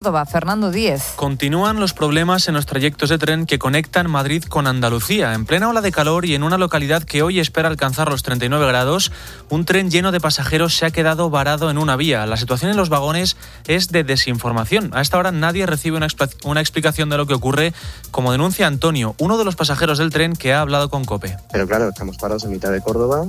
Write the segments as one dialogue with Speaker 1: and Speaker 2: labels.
Speaker 1: Fernando Díez.
Speaker 2: Continúan los problemas en los trayectos de tren que conectan Madrid con Andalucía. En plena ola de calor y en una localidad que hoy espera alcanzar los 39 grados, un tren lleno de pasajeros se ha quedado varado en una vía. La situación en los vagones es de desinformación. A esta hora nadie recibe una explicación de lo que ocurre, como denuncia Antonio, uno de los pasajeros del tren que ha hablado con COPE.
Speaker 3: Pero claro, estamos parados en mitad de Córdoba,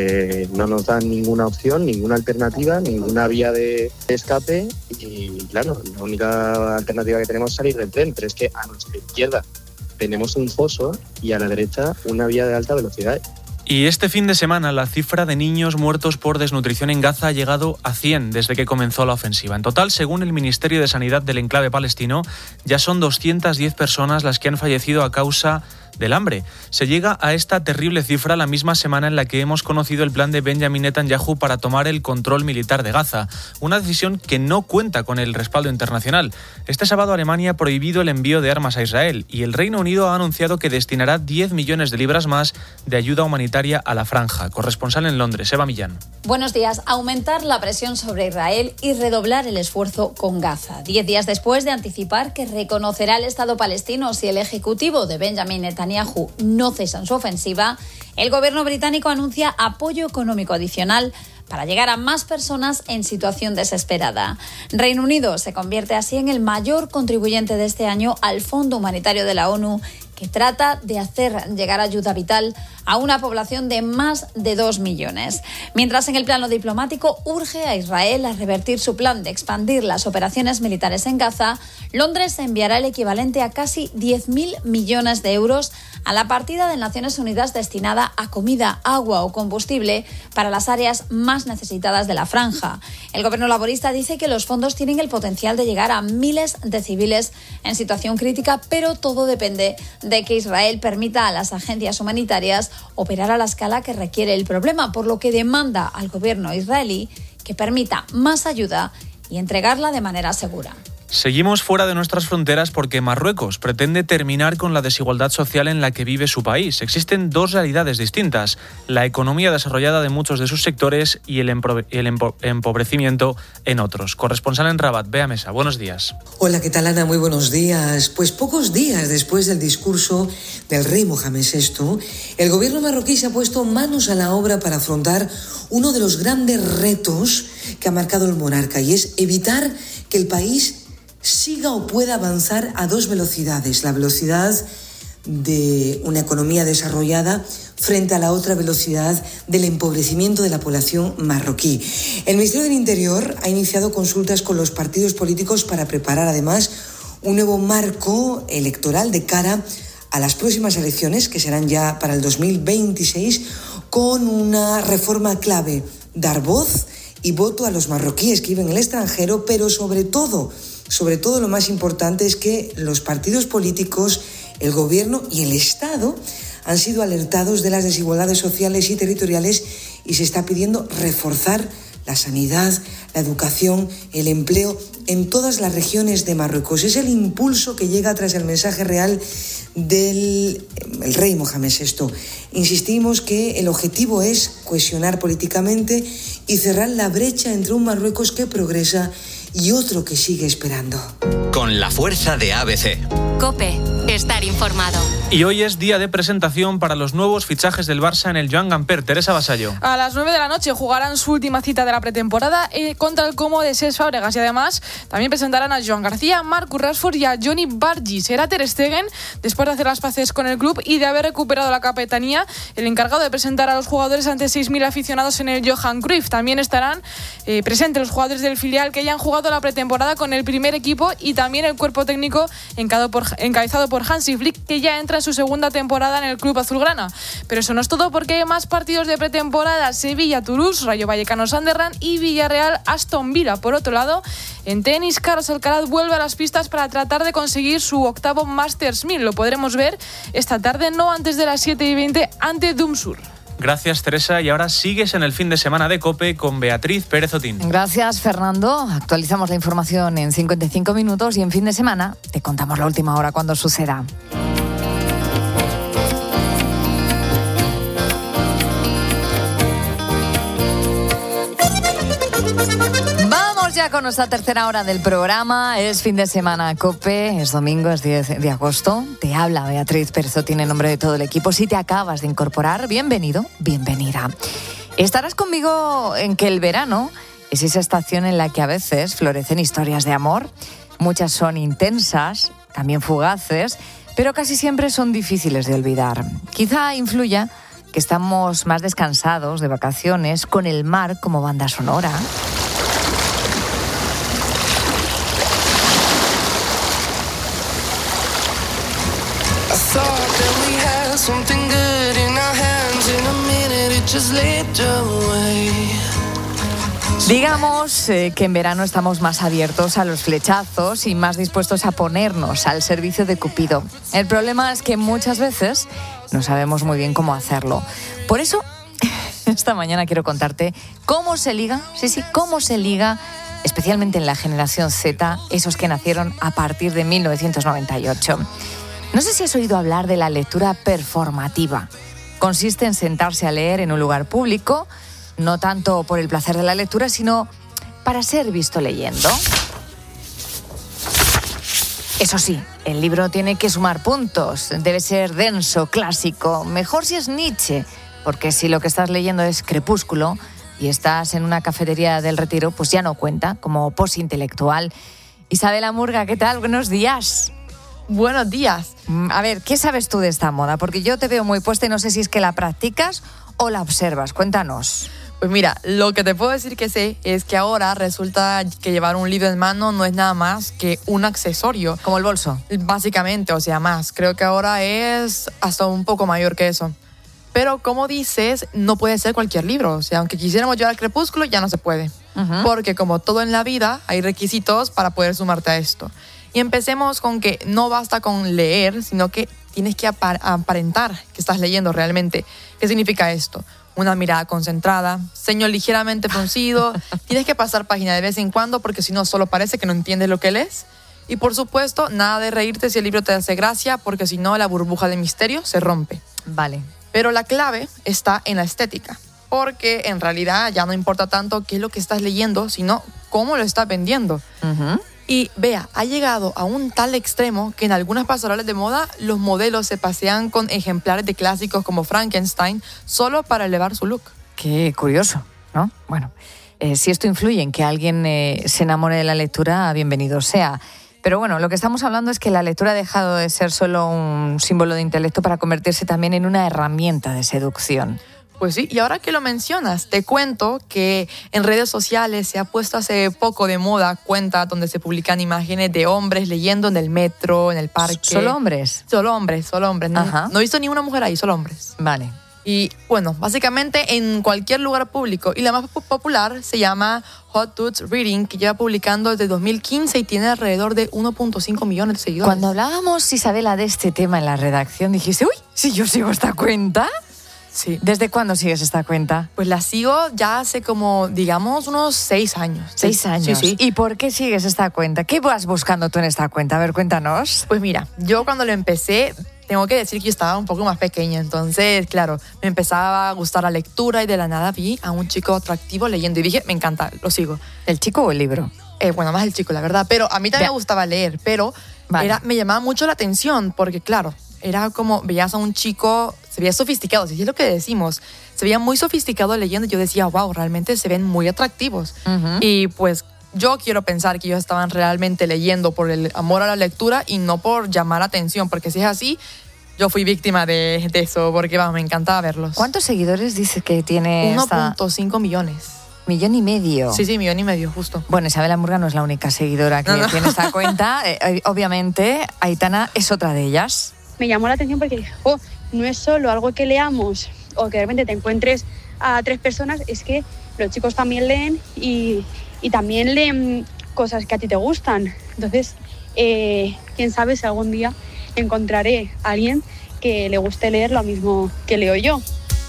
Speaker 3: no nos dan ninguna opción, ninguna alternativa, ninguna vía de escape y claro, la única alternativa que tenemos es salir del tren, pero es que a nuestra izquierda tenemos un foso y a la derecha una vía de alta velocidad.
Speaker 2: Y este fin de semana la cifra de niños muertos por desnutrición en Gaza ha llegado a 100 desde que comenzó la ofensiva. En total, según el Ministerio de Sanidad del enclave palestino, ya son 210 personas las que han fallecido a causa del hambre. Se llega a esta terrible cifra la misma semana en la que hemos conocido el plan de Benjamin Netanyahu para tomar el control militar de Gaza, una decisión que no cuenta con el respaldo internacional. Este sábado Alemania ha prohibido el envío de armas a Israel y el Reino Unido ha anunciado que destinará 10 millones de libras más de ayuda humanitaria a la franja. Corresponsal en Londres, Eva Millán.
Speaker 4: Buenos días. Aumentar la presión sobre Israel y redoblar el esfuerzo con Gaza. 10 días después de anticipar que reconocerá el Estado palestino si el ejecutivo de Benjamin Netanyahu no cesan su ofensiva, el gobierno británico anuncia apoyo económico adicional para llegar a más personas en situación desesperada. Reino Unido se convierte así en el mayor contribuyente de este año al Fondo Humanitario de la ONU, que trata de hacer llegar ayuda vital a una población de más de 2 millones. Mientras en el plano diplomático urge a Israel a revertir su plan de expandir las operaciones militares en Gaza, Londres enviará el equivalente a casi 10.000 millones de euros a la partida de Naciones Unidas destinada a comida, agua o combustible para las áreas más necesitadas de la franja. El gobierno laborista dice que los fondos tienen el potencial de llegar a miles de civiles en situación crítica, pero todo depende de que Israel permita a las agencias humanitarias operar a la escala que requiere el problema, por lo que demanda al gobierno israelí que permita más ayuda y entregarla de manera segura.
Speaker 2: Seguimos fuera de nuestras fronteras porque Marruecos pretende terminar con la desigualdad social en la que vive su país. Existen dos realidades distintas: la economía desarrollada de muchos de sus sectores y el empobrecimiento en otros. Corresponsal en Rabat, Bea Mesa, buenos días.
Speaker 5: Hola, ¿qué tal, Ana? Muy buenos días. Pues pocos días después del discurso del rey Mohamed VI, el gobierno marroquí se ha puesto manos a la obra para afrontar uno de los grandes retos que ha marcado el monarca, y es evitar que el país siga o pueda avanzar a dos velocidades: la velocidad de una economía desarrollada frente a la otra velocidad del empobrecimiento de la población marroquí. El Ministerio del Interior ha iniciado consultas con los partidos políticos para preparar además un nuevo marco electoral de cara a las próximas elecciones, que serán ya para el 2026, con una reforma clave: dar voz y voto a los marroquíes que viven en el extranjero, pero sobre todo lo más importante es que los partidos políticos, el gobierno y el Estado han sido alertados de las desigualdades sociales y territoriales, y se está pidiendo reforzar la sanidad, la educación, el empleo en todas las regiones de Marruecos. Es el impulso que llega tras el mensaje real del rey Mohamed VI. Insistimos que el objetivo es cohesionar políticamente y cerrar la brecha entre un Marruecos que progresa y otro que sigue esperando.
Speaker 6: Con la fuerza de ABC.
Speaker 7: COPE. Estar informado.
Speaker 2: Y hoy es día de presentación para los nuevos fichajes del Barça en el Joan Gamper. Teresa Vasallo.
Speaker 8: A las 9 de la noche jugarán su última cita de la pretemporada contra el Como de Cesc Fàbregas, y además también presentarán a Joan García, Marcus Rashford y a Johnny Bargis. Será Ter Stegen, después de hacer las paces con el club y de haber recuperado la capitanía, el encargado de presentar a los jugadores ante 6.000 aficionados en el Johan Cruyff. También estarán presentes los jugadores del filial que ya han jugado la pretemporada con el primer equipo, y también el cuerpo técnico encabezado por Hansi Flick, que ya entra en su segunda temporada en el club azulgrana. Pero eso no es todo, porque hay más partidos de pretemporada: Sevilla, Toulouse, Rayo Vallecano, Sunderland y Villarreal, Aston Villa. Por otro lado, en tenis, Carlos Alcaraz vuelve a las pistas para tratar de conseguir su octavo Masters 1000. Lo podremos ver esta tarde, no antes de las 7:20, ante Dumsur.
Speaker 2: Gracias, Teresa. Y ahora sigues en el fin de semana de COPE con Beatriz Pérez Otín.
Speaker 1: Gracias, Fernando. Actualizamos la información en 55 minutos y en fin de semana te contamos la última hora cuando suceda. ya con nuestra tercera hora del programa. Es fin de semana, COPE, es domingo, es 10 de agosto. Te habla Beatriz Perzotín en nombre de todo el equipo. Si te acabas de incorporar, bienvenido, bienvenida. Estarás conmigo en que el verano es esa estación en la que a veces florecen historias de amor. Muchas son intensas, también fugaces, pero casi siempre son difíciles de olvidar. Quizá influya que estamos más descansados de vacaciones con el mar como banda sonora. Digamos que en verano estamos más abiertos a los flechazos y más dispuestos a ponernos al servicio de Cupido. El problema es que muchas veces no sabemos muy bien cómo hacerlo. Por eso, esta mañana quiero contarte cómo se liga, cómo se liga, especialmente en la generación Z, esos que nacieron a partir de 1998. No sé si has oído hablar de la lectura performativa. Consiste en sentarse a leer en un lugar público, no tanto por el placer de la lectura, sino para ser visto leyendo. Eso sí, el libro tiene que sumar puntos, debe ser denso, clásico, mejor si es Nietzsche, porque si lo que estás leyendo es Crepúsculo y estás en una cafetería del Retiro, pues ya no cuenta como posintelectual. Isabela Murga, ¿qué tal? Buenos días.
Speaker 8: Buenos días.
Speaker 1: A ver, ¿qué sabes tú de esta moda? Porque yo te veo muy puesta y no sé si es que la practicas o la observas. Cuéntanos.
Speaker 8: Pues mira, lo que te puedo decir que sé es que ahora resulta que llevar un libro en mano no es nada más que un accesorio.
Speaker 1: Como el bolso.
Speaker 8: Básicamente, o sea, más. Creo que ahora es hasta un poco mayor que eso. Pero como dices, no puede ser cualquier libro. O sea, aunque quisiéramos llevar Crepúsculo, ya no se puede. Uh-huh. Porque como todo en la vida, hay requisitos para poder sumarte a esto. Y empecemos con que no basta con leer, sino que tienes que aparentar que estás leyendo realmente. ¿Qué significa esto? Una mirada concentrada, ceño ligeramente fruncido, tienes que pasar página de vez en cuando porque si no solo parece que no entiendes lo que lees. Y por supuesto, nada de reírte si el libro te hace gracia porque si no la burbuja de misterio se rompe.
Speaker 1: Vale.
Speaker 8: Pero la clave está en la estética, porque en realidad ya no importa tanto qué es lo que estás leyendo, sino cómo lo estás vendiendo. Uh-huh. Y vea, ha llegado a un tal extremo que en algunas pasarelas de moda los modelos se pasean con ejemplares de clásicos como Frankenstein solo para elevar su look.
Speaker 1: Qué curioso, ¿no? Bueno, si esto influye en que alguien se enamore de la lectura, bienvenido sea. Pero bueno, lo que estamos hablando es que la lectura ha dejado de ser solo un símbolo de intelecto para convertirse también en una herramienta de seducción.
Speaker 8: Pues sí, y ahora que lo mencionas, te cuento que en redes sociales se ha puesto hace poco de moda cuentas donde se publican imágenes de hombres leyendo en el metro, en el parque.
Speaker 1: ¿Solo hombres?
Speaker 8: Solo hombres. No he visto ni una mujer ahí, solo hombres.
Speaker 1: Vale.
Speaker 8: Y bueno, básicamente en cualquier lugar público. Y la más popular se llama Hot Tooth Reading, que lleva publicando desde 2015 y tiene alrededor de 1.5 millones de seguidores.
Speaker 1: Cuando hablábamos, Isabela, de este tema en la redacción, dijiste, uy, si yo sigo esta cuenta.
Speaker 8: Sí.
Speaker 1: ¿Desde cuándo sigues esta cuenta?
Speaker 8: Pues la sigo ya hace como, digamos, unos 6 años.
Speaker 1: 6 años.
Speaker 8: Sí.
Speaker 1: ¿Y por qué sigues esta cuenta? ¿Qué vas buscando tú en esta cuenta? A ver, cuéntanos.
Speaker 8: Pues mira, yo cuando lo empecé, tengo que decir que yo estaba un poco más pequeña. Entonces, claro, me empezaba a gustar la lectura y de la nada vi a un chico atractivo leyendo y dije, me encanta, lo sigo.
Speaker 1: ¿El chico o el libro?
Speaker 8: Bueno, más el chico, la verdad. Pero a mí también me gustaba leer, pero
Speaker 1: vale.
Speaker 8: Me llamaba mucho la atención porque, claro, era como, veías a un chico, se veía sofisticado, si es lo que decimos, se veía muy sofisticado leyendo y yo decía, wow, realmente se ven muy atractivos. Uh-huh. Y pues yo quiero pensar que ellos estaban realmente leyendo por el amor a la lectura y no por llamar atención, porque si es así, yo fui víctima de eso, porque me encantaba verlos.
Speaker 1: ¿Cuántos seguidores dices que tiene
Speaker 8: 1.5 millones.
Speaker 1: 1,5 millones.
Speaker 8: Sí, 1,5 millones, justo.
Speaker 1: Bueno, Isabela Murga no es la única seguidora que tiene esta cuenta. Obviamente, Aitana es otra de ellas.
Speaker 9: Me llamó la atención porque dije, no es solo algo que leamos o que de repente te encuentres a 3 personas, es que los chicos también leen y también leen cosas que a ti te gustan. Entonces, quién sabe si algún día encontraré a alguien que le guste leer lo mismo que leo yo.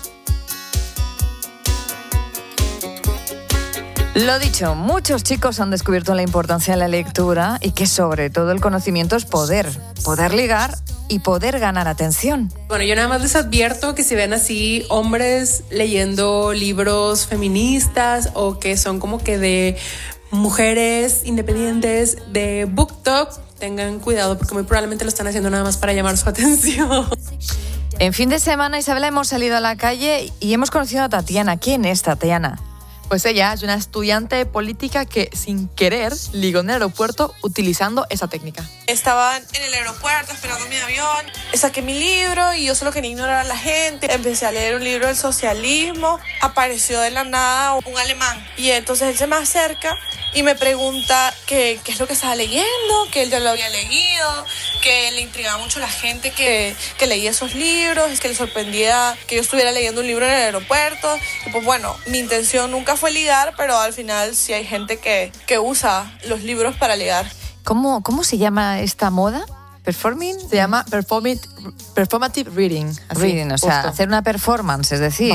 Speaker 1: Lo dicho, muchos chicos han descubierto la importancia de la lectura y que sobre todo el conocimiento es poder ligar y poder ganar atención.
Speaker 10: Bueno, yo nada más les advierto que si ven así hombres leyendo libros feministas o que son como que de mujeres independientes de BookTok tengan cuidado porque muy probablemente lo están haciendo nada más para llamar su atención.
Speaker 1: En fin de semana, Isabela, hemos salido a la calle y hemos conocido a Tatiana. ¿Quién es Tatiana?
Speaker 11: Pues ella es una estudiante política que sin querer ligó en el aeropuerto utilizando esa técnica.
Speaker 12: Estaba en el aeropuerto esperando mi avión, saqué mi libro y yo solo quería ignorar a la gente. Empecé a leer un libro del socialismo, apareció de la nada un alemán y entonces él se me acerca y me pregunta qué es lo que estaba leyendo, que él ya lo había leído, que le intrigaba mucho la gente que leía esos libros, que le sorprendía que yo estuviera leyendo un libro en el aeropuerto. Y pues bueno, mi intención nunca fue ligar, pero al final sí hay gente que usa los libros para ligar.
Speaker 1: ¿Cómo se llama esta moda? ¿Performing?
Speaker 11: Se llama performative reading. Así,
Speaker 1: reading, o sea,
Speaker 11: justo.
Speaker 1: Hacer una performance, es decir,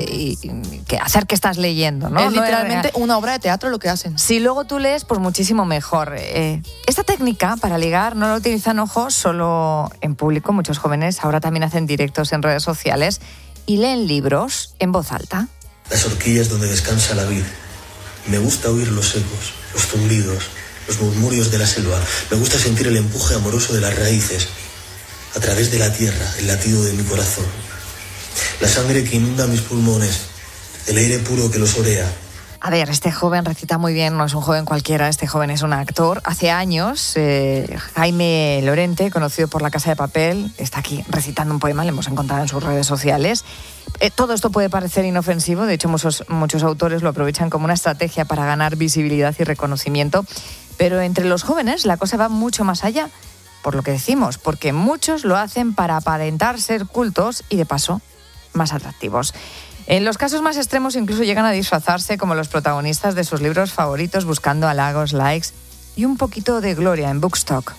Speaker 1: hacer que estás leyendo, ¿no?
Speaker 11: Es literalmente una obra de teatro lo que hacen.
Speaker 1: Si luego tú lees, pues muchísimo mejor. Esta técnica para ligar no la utilizan, ojo, solo en público. Muchos jóvenes ahora también hacen directos en redes sociales y leen libros en voz alta.
Speaker 13: Las horquillas donde descansa la vid. Me gusta oír los ecos, los zumbidos, los murmurios de la selva. Me gusta sentir el empuje amoroso de las raíces. A través de la tierra, el latido de mi corazón. La sangre que inunda mis pulmones. El aire puro que los orea.
Speaker 1: A ver, este joven recita muy bien, no es un joven cualquiera, este joven es un actor. Hace años, Jaime Lorente, conocido por La Casa de Papel, está aquí recitando un poema, le hemos encontrado en sus redes sociales. Todo esto puede parecer inofensivo, de hecho muchos autores lo aprovechan como una estrategia para ganar visibilidad y reconocimiento, pero entre los jóvenes la cosa va mucho más allá, por lo que decimos, porque muchos lo hacen para aparentar ser cultos y de paso más atractivos. En los casos más extremos incluso llegan a disfrazarse como los protagonistas de sus libros favoritos buscando halagos, likes y un poquito de gloria en Bookstock.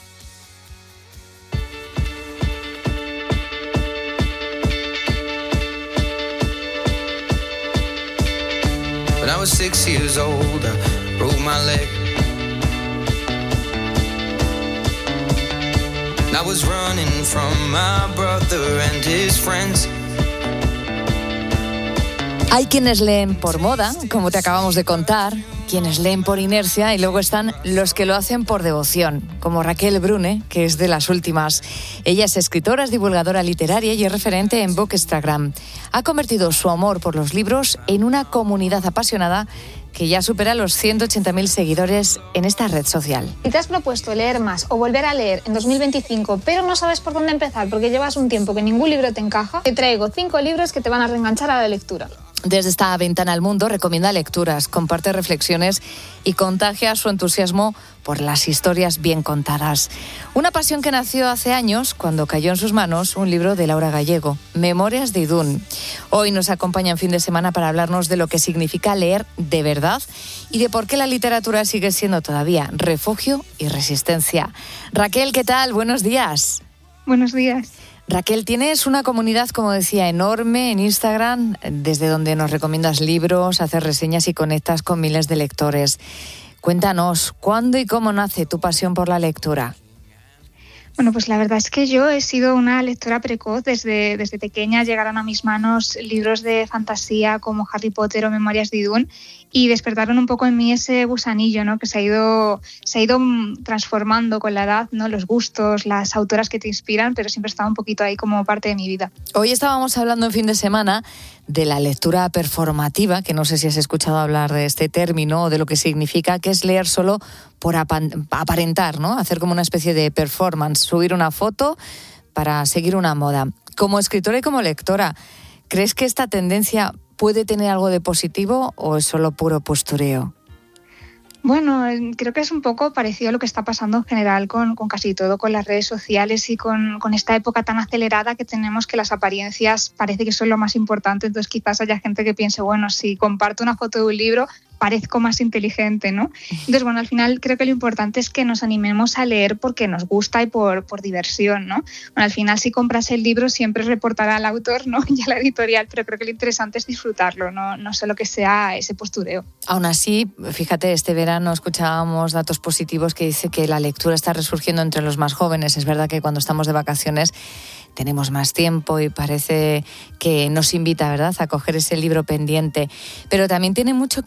Speaker 14: When I was 6 years old, I broke my leg. I was running from my brother and his friends.
Speaker 1: Hay quienes leen por moda, como te acabamos de contar, quienes leen por inercia y luego están los que lo hacen por devoción, como Raquel Brune, que es de las últimas. Ella es escritora, es divulgadora literaria y es referente en Bookstagram. Ha convertido su amor por los libros en una comunidad apasionada que ya supera los 180.000 seguidores en esta red social.
Speaker 15: Si te has propuesto leer más o volver a leer en 2025, pero no sabes por dónde empezar porque llevas un tiempo que ningún libro te encaja, te traigo 5 libros que te van a reenganchar a la lectura.
Speaker 1: Desde esta ventana al mundo recomienda lecturas, comparte reflexiones y contagia su entusiasmo por las historias bien contadas. Una pasión que nació hace años cuando cayó en sus manos un libro de Laura Gallego, Memorias de Idún. Hoy nos acompaña en fin de semana para hablarnos de lo que significa leer de verdad y de por qué la literatura sigue siendo todavía refugio y resistencia. Raquel, ¿qué tal? Buenos días.
Speaker 16: Buenos días.
Speaker 1: Raquel, tienes una comunidad, como decía, enorme en Instagram, desde donde nos recomiendas libros, haces reseñas y conectas con miles de lectores. Cuéntanos, ¿cuándo y cómo nace tu pasión por la lectura?
Speaker 16: Bueno, pues la verdad es que yo he sido una lectora precoz. Desde pequeña llegaron a mis manos libros de fantasía como Harry Potter o Memorias de Idún y despertaron un poco en mí ese gusanillo, ¿no? Que se ha ido transformando con la edad, ¿no? Los gustos, las autoras que te inspiran, pero siempre estaba un poquito ahí como parte de mi vida.
Speaker 1: Hoy estábamos hablando en fin de semana de la lectura performativa, que no sé si has escuchado hablar de este término o de lo que significa, que es leer solo por aparentar, ¿no? Hacer como una especie de performance, subir una foto para seguir una moda. Como escritora y como lectora, ¿crees que esta tendencia puede tener algo de positivo o es solo puro postureo?
Speaker 16: Bueno, creo que es un poco parecido a lo que está pasando en general con casi todo, con las redes sociales y con esta época tan acelerada que tenemos, que las apariencias parece que son lo más importante. Entonces quizás haya gente que piense, bueno, si comparto una foto de un libro parezco más inteligente, ¿no? Entonces, bueno, al final creo que lo importante es que nos animemos a leer porque nos gusta y por diversión, ¿no? Bueno, al final si compras el libro siempre reportará al autor, ¿no? Y a la editorial, pero creo que lo interesante es disfrutarlo, no solo que sea ese postureo.
Speaker 1: Aún así, fíjate, este verano escuchábamos datos positivos que dice que la lectura está resurgiendo entre los más jóvenes. Es verdad que cuando estamos de vacaciones tenemos más tiempo y parece que nos invita, ¿verdad?, a coger ese libro pendiente. Pero también tiene mucho que ver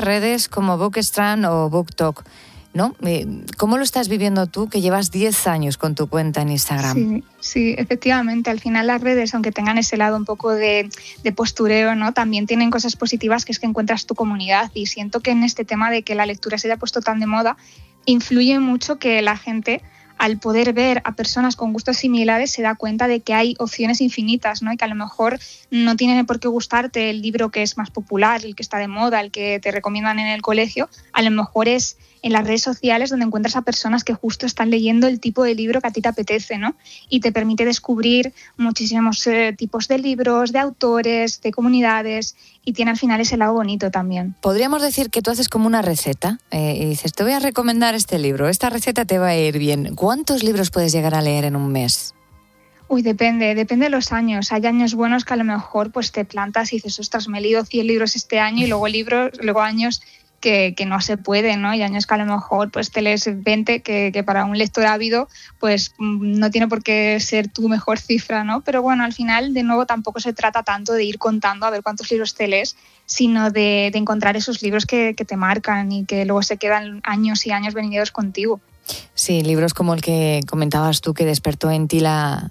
Speaker 1: redes como Bookstrand o BookTok, ¿no? ¿Cómo lo estás viviendo tú, que llevas 10 años con tu cuenta en Instagram?
Speaker 16: Sí, efectivamente. Al final las redes, aunque tengan ese lado un poco de postureo, ¿no? También tienen cosas positivas, que es que encuentras tu comunidad. Y siento que en este tema de que la lectura se haya puesto tan de moda, influye mucho que la gente, al poder ver a personas con gustos similares, se da cuenta de que hay opciones infinitas, ¿no? Y que a lo mejor no tiene por qué gustarte el libro que es más popular, el que está de moda, el que te recomiendan en el colegio. A lo mejor es en las redes sociales donde encuentras a personas que justo están leyendo el tipo de libro que a ti te apetece, ¿no? Y te permite descubrir muchísimos tipos de libros, de autores, de comunidades, y tiene al final ese lado bonito también.
Speaker 1: Podríamos decir que tú haces como una receta y dices, te voy a recomendar este libro, esta receta te va a ir bien. ¿Cuántos libros puedes llegar a leer en un mes?
Speaker 16: Depende de los años. Hay años buenos que a lo mejor pues te plantas y dices, ostras, me he leído 100 libros este año, y luego años que no se puede, ¿no? Y años que a lo mejor pues te lees 20, que para un lector ávido pues no tiene por qué ser tu mejor cifra, ¿no? Pero bueno, al final, de nuevo, tampoco se trata tanto de ir contando a ver cuántos libros te lees, sino de encontrar esos libros que te marcan y que luego se quedan años y años venideros contigo.
Speaker 1: Sí, libros como el que comentabas tú, que despertó en ti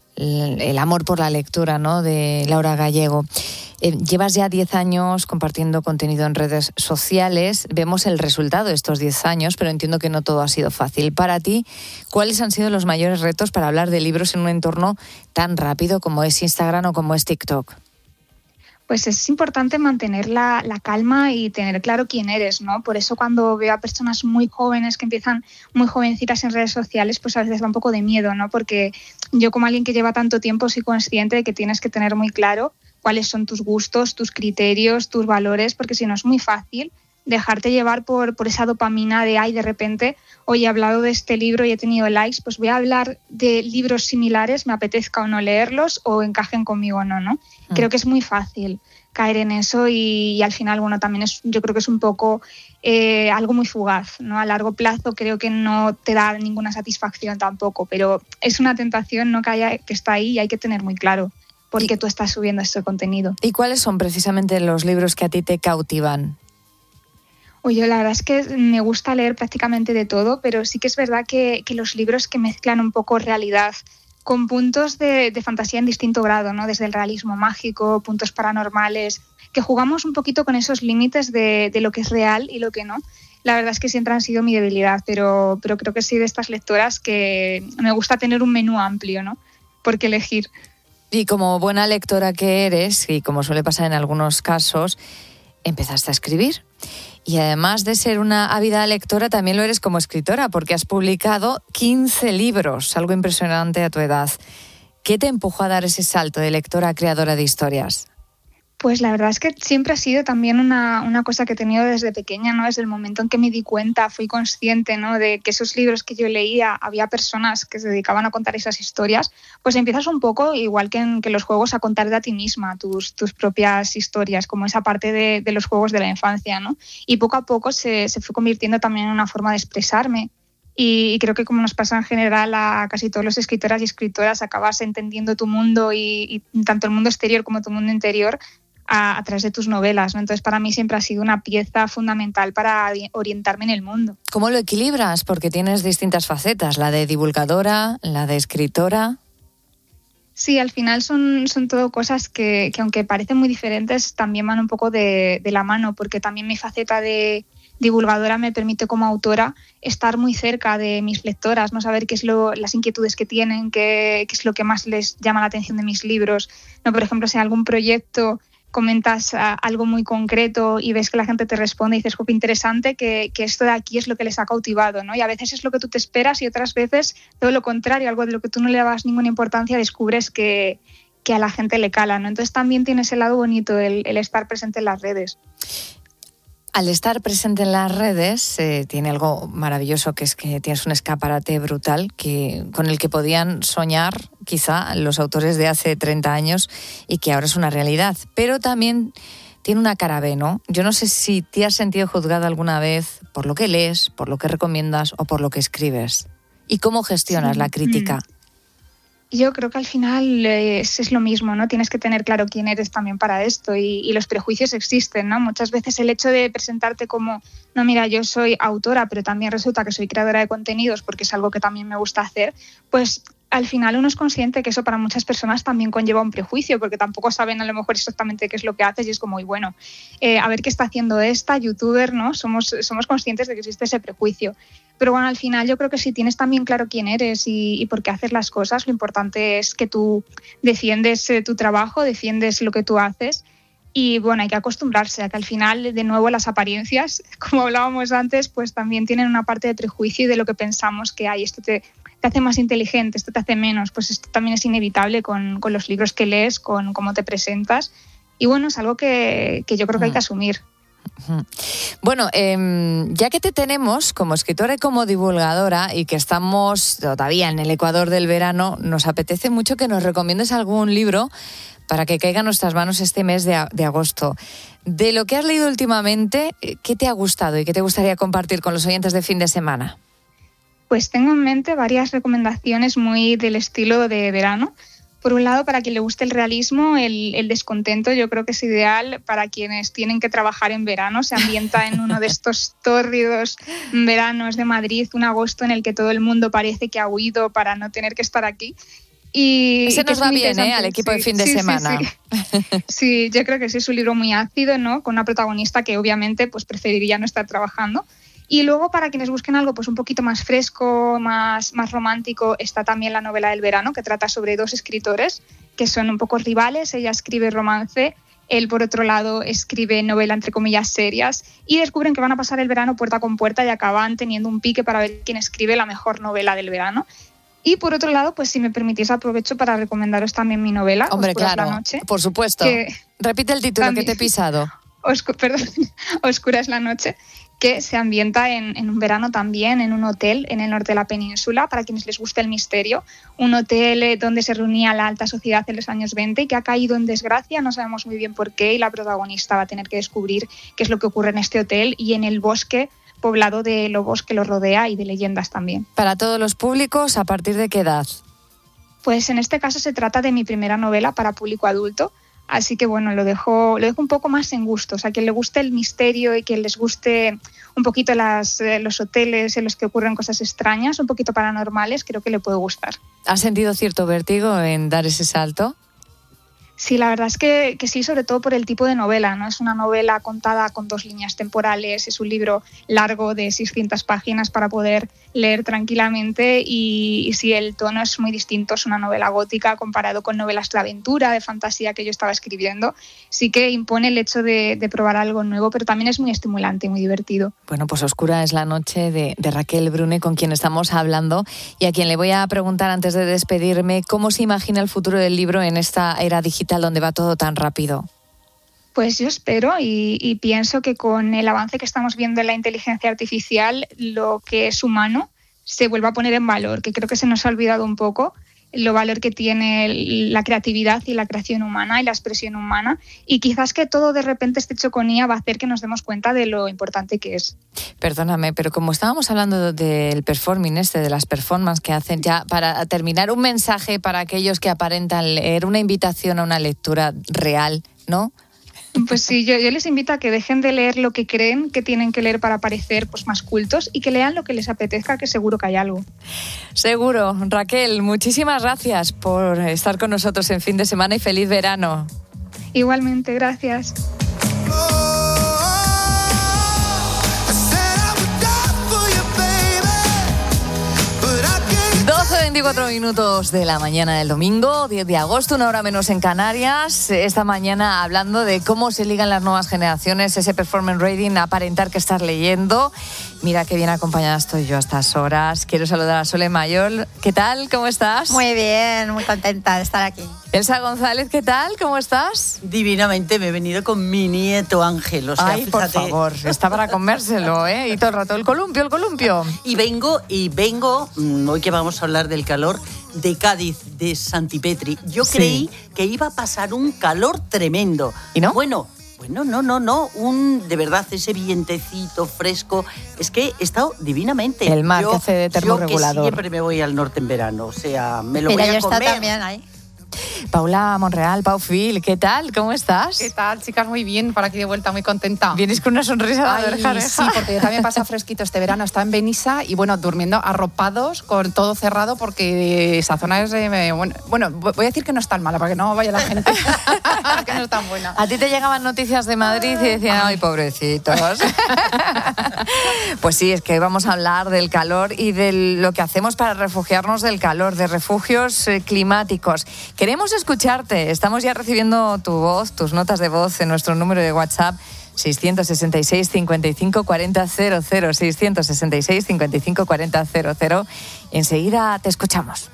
Speaker 1: el amor por la lectura, ¿no?, de Laura Gallego. Llevas ya 10 años compartiendo contenido en redes sociales. Vemos el resultado de estos 10 años, pero entiendo que no todo ha sido fácil. Para ti, ¿cuáles han sido los mayores retos para hablar de libros en un entorno tan rápido como es Instagram o como es TikTok?
Speaker 16: Pues es importante mantener la calma y tener claro quién eres, ¿no? Por eso cuando veo a personas muy jóvenes que empiezan muy jovencitas en redes sociales, pues a veces da un poco de miedo, ¿no? Porque yo, como alguien que lleva tanto tiempo, soy consciente de que tienes que tener muy claro cuáles son tus gustos, tus criterios, tus valores, porque si no es muy fácil dejarte llevar por esa dopamina de, de repente, hoy he hablado de este libro y he tenido likes, pues voy a hablar de libros similares, me apetezca o no leerlos, o encajen conmigo o no, ¿no? Creo que es muy fácil caer en eso y al final, bueno, también yo creo que es un poco algo muy fugaz, ¿no? A largo plazo creo que no te da ninguna satisfacción tampoco, pero es una tentación, ¿no?, que está ahí, y hay que tener muy claro por qué tú estás subiendo este contenido.
Speaker 1: ¿Y cuáles son precisamente los libros que a ti te cautivan?
Speaker 16: Yo la verdad es que me gusta leer prácticamente de todo, pero sí que es verdad que los libros que mezclan un poco realidad con puntos de fantasía en distinto grado, ¿no? Desde el realismo mágico, puntos paranormales, que jugamos un poquito con esos límites de lo que es real y lo que no. La verdad es que siempre han sido mi debilidad, pero creo que soy de estas lectoras que me gusta tener un menú amplio, ¿no?, por qué elegir.
Speaker 1: Y como buena lectora que eres, y como suele pasar en algunos casos, empezaste a escribir. Y además de ser una ávida lectora, también lo eres como escritora, porque has publicado 15 libros, algo impresionante a tu edad. ¿Qué te empujó a dar ese salto de lectora a creadora de historias?
Speaker 16: Pues la verdad es que siempre ha sido también una cosa que he tenido desde pequeña, ¿no? Desde el momento en que me di cuenta, fui consciente, ¿no?, de que esos libros que yo leía, había personas que se dedicaban a contar esas historias, pues empiezas un poco, igual que en los juegos, a contar de a ti misma tus propias historias, como esa parte de los juegos de la infancia, ¿no? Y poco a poco se fue convirtiendo también en una forma de expresarme. Y creo que, como nos pasa en general a casi todos los escritoras y escritoras, acabas entendiendo tu mundo y tanto el mundo exterior como tu mundo interior a través de tus novelas, ¿no? Entonces, para mí siempre ha sido una pieza fundamental para orientarme en el mundo.
Speaker 1: ¿Cómo lo equilibras? Porque tienes distintas facetas, la de divulgadora, la de escritora.
Speaker 16: Sí, al final son todo cosas que aunque parecen muy diferentes, también van un poco de la mano, porque también mi faceta de divulgadora me permite, como autora, estar muy cerca de mis lectoras, no saber qué es las inquietudes que tienen, qué es lo que más les llama la atención de mis libros. No, por ejemplo, si en algún proyecto comentas algo muy concreto y ves que la gente te responde y dices, qué interesante, que esto de aquí es lo que les ha cautivado, ¿no? Y a veces es lo que tú te esperas y otras veces todo lo contrario, algo de lo que tú no le dabas ninguna importancia, descubres que a la gente le cala, ¿no? Entonces también tiene ese lado bonito el estar presente en las redes.
Speaker 1: Al estar presente en las redes tiene algo maravilloso, que es que tienes un escaparate brutal con el que podían soñar quizá los autores de hace 30 años y que ahora es una realidad. Pero también tiene una cara B, ¿no? Yo no sé si te has sentido juzgada alguna vez por lo que lees, por lo que recomiendas o por lo que escribes. ¿Y cómo gestionas la crítica?
Speaker 16: Yo creo que al final es lo mismo, ¿no? Tienes que tener claro quién eres también para esto y los prejuicios existen, ¿no? Muchas veces el hecho de presentarte como, no, mira, yo soy autora, pero también resulta que soy creadora de contenidos porque es algo que también me gusta hacer, pues al final uno es consciente que eso para muchas personas también conlleva un prejuicio porque tampoco saben a lo mejor exactamente qué es lo que haces y es como, y bueno, a ver qué está haciendo esta youtuber, ¿no? Somos conscientes de que existe ese prejuicio. Pero bueno, al final yo creo que si tienes también claro quién eres y por qué haces las cosas, lo importante es que tú defiendes tu trabajo, defiendes lo que tú haces y bueno, hay que acostumbrarse a que al final, de nuevo, las apariencias, como hablábamos antes, pues también tienen una parte de prejuicio y de lo que pensamos que hay. Esto te hace más inteligente, esto te hace menos, pues esto también es inevitable con los libros que lees, con cómo te presentas y bueno, es algo que yo creo que hay que asumir.
Speaker 1: Bueno, ya que te tenemos como escritora y como divulgadora y que estamos todavía en el Ecuador del verano, nos apetece mucho que nos recomiendes algún libro para que caiga en nuestras manos este mes de agosto. De lo que has leído últimamente, ¿qué te ha gustado y qué te gustaría compartir con los oyentes de fin de semana?
Speaker 16: Pues tengo en mente varias recomendaciones muy del estilo de verano. Por un lado, para quien le guste el realismo, el descontento yo creo que es ideal para quienes tienen que trabajar en verano. Se ambienta en uno de estos tórridos veranos de Madrid, un agosto en el que todo el mundo parece que ha huido para no tener que estar aquí. Y
Speaker 1: ese nos va bien, al equipo de fin de semana.
Speaker 16: Sí, yo creo que sí, es un libro muy ácido, ¿no? Con una protagonista que obviamente pues preferiría no estar trabajando. Y luego, para quienes busquen algo pues un poquito más fresco, más romántico, está también La novela del verano, que trata sobre dos escritores que son un poco rivales. Ella escribe romance, él, por otro lado, escribe novela, entre comillas, serias, y descubren que van a pasar el verano puerta con puerta y acaban teniendo un pique para ver quién escribe la mejor novela del verano. Y por otro lado, pues si me permitís, aprovecho para recomendaros también mi novela,
Speaker 1: Hombre,
Speaker 16: Oscura
Speaker 1: claro,
Speaker 16: es la noche.
Speaker 1: Por supuesto. Repite el título, también, que te he pisado.
Speaker 16: Oscura es la noche, que se ambienta en un verano también, en un hotel en el norte de la península, para quienes les guste el misterio, un hotel donde se reunía la alta sociedad en los años 20 y que ha caído en desgracia, no sabemos muy bien por qué, y la protagonista va a tener que descubrir qué es lo que ocurre en este hotel y en el bosque poblado de lobos que lo rodea y de leyendas también.
Speaker 1: ¿Para todos los públicos, a partir de qué edad?
Speaker 16: Pues en este caso se trata de mi primera novela para público adulto. Así que bueno, lo dejo un poco más en gustos. A quien le guste el misterio y quien les guste un poquito los hoteles en los que ocurren cosas extrañas, un poquito paranormales, creo que le puede gustar.
Speaker 1: ¿Has sentido cierto vértigo en dar ese salto?
Speaker 16: Sí, la verdad es que sí, sobre todo por el tipo de novela, ¿no? Es una novela contada con 2 líneas temporales, es un libro largo de 600 páginas para poder leer tranquilamente y sí, el tono es muy distinto, es una novela gótica comparado con novelas de aventura, de fantasía que yo estaba escribiendo. Sí que impone el hecho de probar algo nuevo, pero también es muy estimulante y muy divertido.
Speaker 1: Bueno, pues Oscura es la noche de Raquel Brune, con quien estamos hablando y a quien le voy a preguntar antes de despedirme cómo se imagina el futuro del libro en esta era digital donde va todo tan rápido.
Speaker 16: Pues yo espero y pienso que con el avance que estamos viendo en la inteligencia artificial, lo que es humano se vuelva a poner en valor, que creo que se nos ha olvidado un poco lo valor que tiene la creatividad y la creación humana y la expresión humana, y quizás que todo de repente esté hecho con IA va a hacer que nos demos cuenta de lo importante que es.
Speaker 1: Perdóname, pero como estábamos hablando del performing de las performances que hacen, ya para terminar, un mensaje para aquellos que aparentan leer, una invitación a una lectura real, ¿no?
Speaker 16: Pues sí, yo les invito a que dejen de leer lo que creen que tienen que leer para parecer pues más cultos y que lean lo que les apetezca, que seguro que hay algo.
Speaker 1: Seguro. Raquel, muchísimas gracias por estar con nosotros en fin de semana y feliz verano.
Speaker 16: Igualmente, gracias.
Speaker 1: 12:24 minutos de la mañana del domingo, 10 de agosto, una hora menos en Canarias. Esta mañana hablando de cómo se ligan las nuevas generaciones, ese performance reading, aparentar que estás leyendo. Mira qué bien acompañada estoy yo a estas horas. Quiero saludar a Sole Mayol. ¿Qué tal? ¿Cómo estás?
Speaker 17: Muy bien, muy contenta de estar aquí.
Speaker 1: Elsa González, ¿qué tal? ¿Cómo estás?
Speaker 17: Divinamente, me he venido con mi nieto Ángel. O sea,
Speaker 1: ay, fíjate. Por favor, está para comérselo, ¿eh? Y todo el rato, el columpio.
Speaker 17: Y vengo, hoy que vamos a hablar del calor, de Cádiz, de Santipetri. Yo creí que iba a pasar un calor tremendo.
Speaker 1: ¿Y no?
Speaker 17: Bueno, Bueno, no. De verdad, ese vientecito fresco. Es que he estado divinamente.
Speaker 1: El mar que hace de termorregulador.
Speaker 17: Yo que siempre me voy al norte en verano. O sea, me lo
Speaker 4: Mira,
Speaker 17: voy a
Speaker 4: yo
Speaker 17: comer.
Speaker 4: está también ahí.
Speaker 1: Paula Monreal, Pau Phil, ¿qué tal? ¿Cómo estás?
Speaker 18: ¿Qué tal, chicas? Muy bien, por aquí de vuelta, muy contenta.
Speaker 1: Vienes con una sonrisa de oreja a oreja.
Speaker 18: Sí, porque yo también pasa fresquito este verano. Está en Benissa y, bueno, durmiendo arropados, con todo cerrado, porque esa zona es... bueno, voy a decir que no es tan mala, para que no vaya la gente, que no es tan buena.
Speaker 1: A ti te llegaban noticias de Madrid y decían, ay, pobrecitos. Pues sí, es que vamos a hablar del calor y de lo que hacemos para refugiarnos del calor, de refugios climáticos. Queremos escucharte. Estamos ya recibiendo tu voz, tus notas de voz en nuestro número de WhatsApp 666 55 40 00, 666 55 40 00. Enseguida te escuchamos.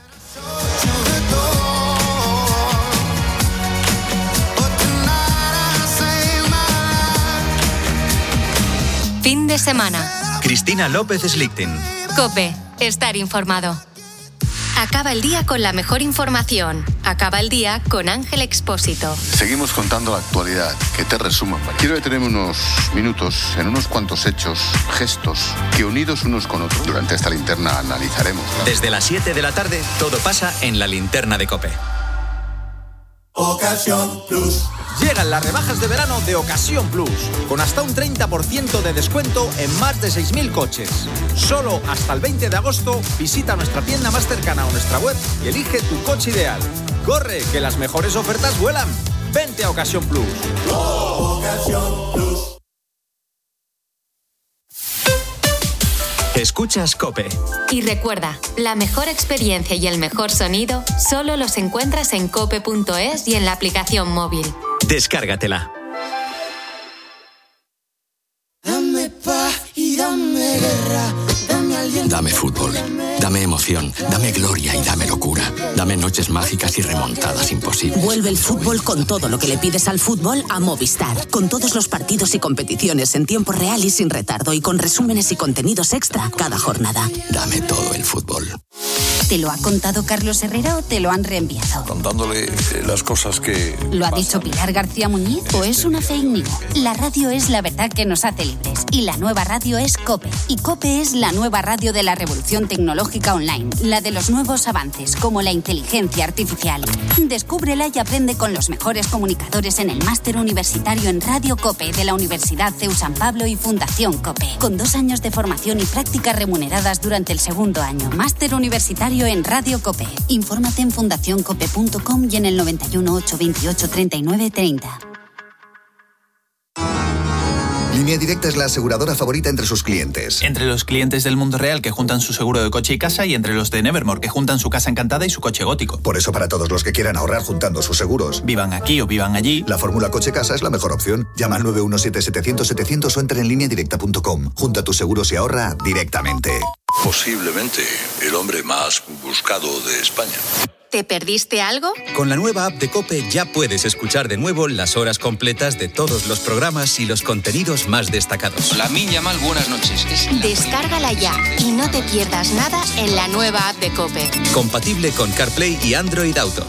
Speaker 7: Fin de semana.
Speaker 6: Cristina López Slichting.
Speaker 7: COPE. Estar informado. Acaba el día con la mejor información. Acaba el día con Ángel Expósito.
Speaker 19: Seguimos contando la actualidad, que te resuman. Quiero detenerme unos minutos en unos cuantos hechos, gestos, que unidos unos con otros durante esta linterna analizaremos.
Speaker 6: Desde las 7 de la tarde, todo pasa en la linterna de COPE.
Speaker 20: Ocasión Plus. Llegan las rebajas de verano de Ocasión Plus, con hasta un 30% de descuento en más de 6.000 coches. Solo hasta el 20 de agosto visita nuestra tienda más cercana o nuestra web y elige tu coche ideal. ¡Corre, que las mejores ofertas vuelan! ¡Vente a Ocasión Plus! Ocasión Plus.
Speaker 6: Escuchas COPE.
Speaker 7: Y recuerda, la mejor experiencia y el mejor sonido solo los encuentras en cope.es y en la aplicación móvil.
Speaker 6: Descárgatela.
Speaker 20: Dame paz y dame guerra, dame aliento.
Speaker 21: Dame fútbol, dame emoción, dame gloria y dame locura. Dame noches mágicas y remontadas imposibles.
Speaker 22: Vuelve el fútbol con todo lo que le pides al fútbol a Movistar. Con todos los partidos y competiciones en tiempo real y sin retardo y con resúmenes y contenidos extra cada jornada.
Speaker 21: Dame todo el fútbol.
Speaker 23: ¿Te lo ha contado Carlos Herrera o te lo han reenviado?
Speaker 24: Contándole las cosas que...
Speaker 23: ¿Lo ha dicho Pilar García Muñiz o es una fake news? La radio es la verdad que nos hace libres y la nueva radio es COPE. Y COPE es la nueva radio de la revolución tecnológica online, la de los nuevos avances como la inteligencia artificial. Descúbrela y aprende con los mejores comunicadores en el máster universitario en Radio COPE de la Universidad CEU San Pablo y Fundación COPE, con 2 años de formación y prácticas remuneradas durante el segundo año. Máster universitario en Radio COPE. Infórmate en fundacioncope.com y en el 91 828 39 30.
Speaker 25: Línea Directa es la aseguradora favorita entre sus clientes.
Speaker 26: Entre los clientes del mundo real que juntan su seguro de coche y casa y entre los de Nevermore que juntan su casa encantada y su coche gótico.
Speaker 25: Por eso, para todos los que quieran ahorrar juntando sus seguros,
Speaker 26: vivan aquí o vivan allí,
Speaker 25: la fórmula coche-casa es la mejor opción. Llama al 917-700-700 o entra en lineadirecta.com. Junta tus seguros y ahorra directamente.
Speaker 24: Posiblemente el hombre más buscado de España.
Speaker 7: ¿Te perdiste algo?
Speaker 6: Con la nueva app de COPE ya puedes escuchar de nuevo las horas completas de todos los programas y los contenidos más destacados.
Speaker 27: Lamin Yamal, buenas noches.
Speaker 7: Descárgala ya y no te pierdas nada en la nueva app de COPE.
Speaker 6: Compatible con CarPlay y Android Auto.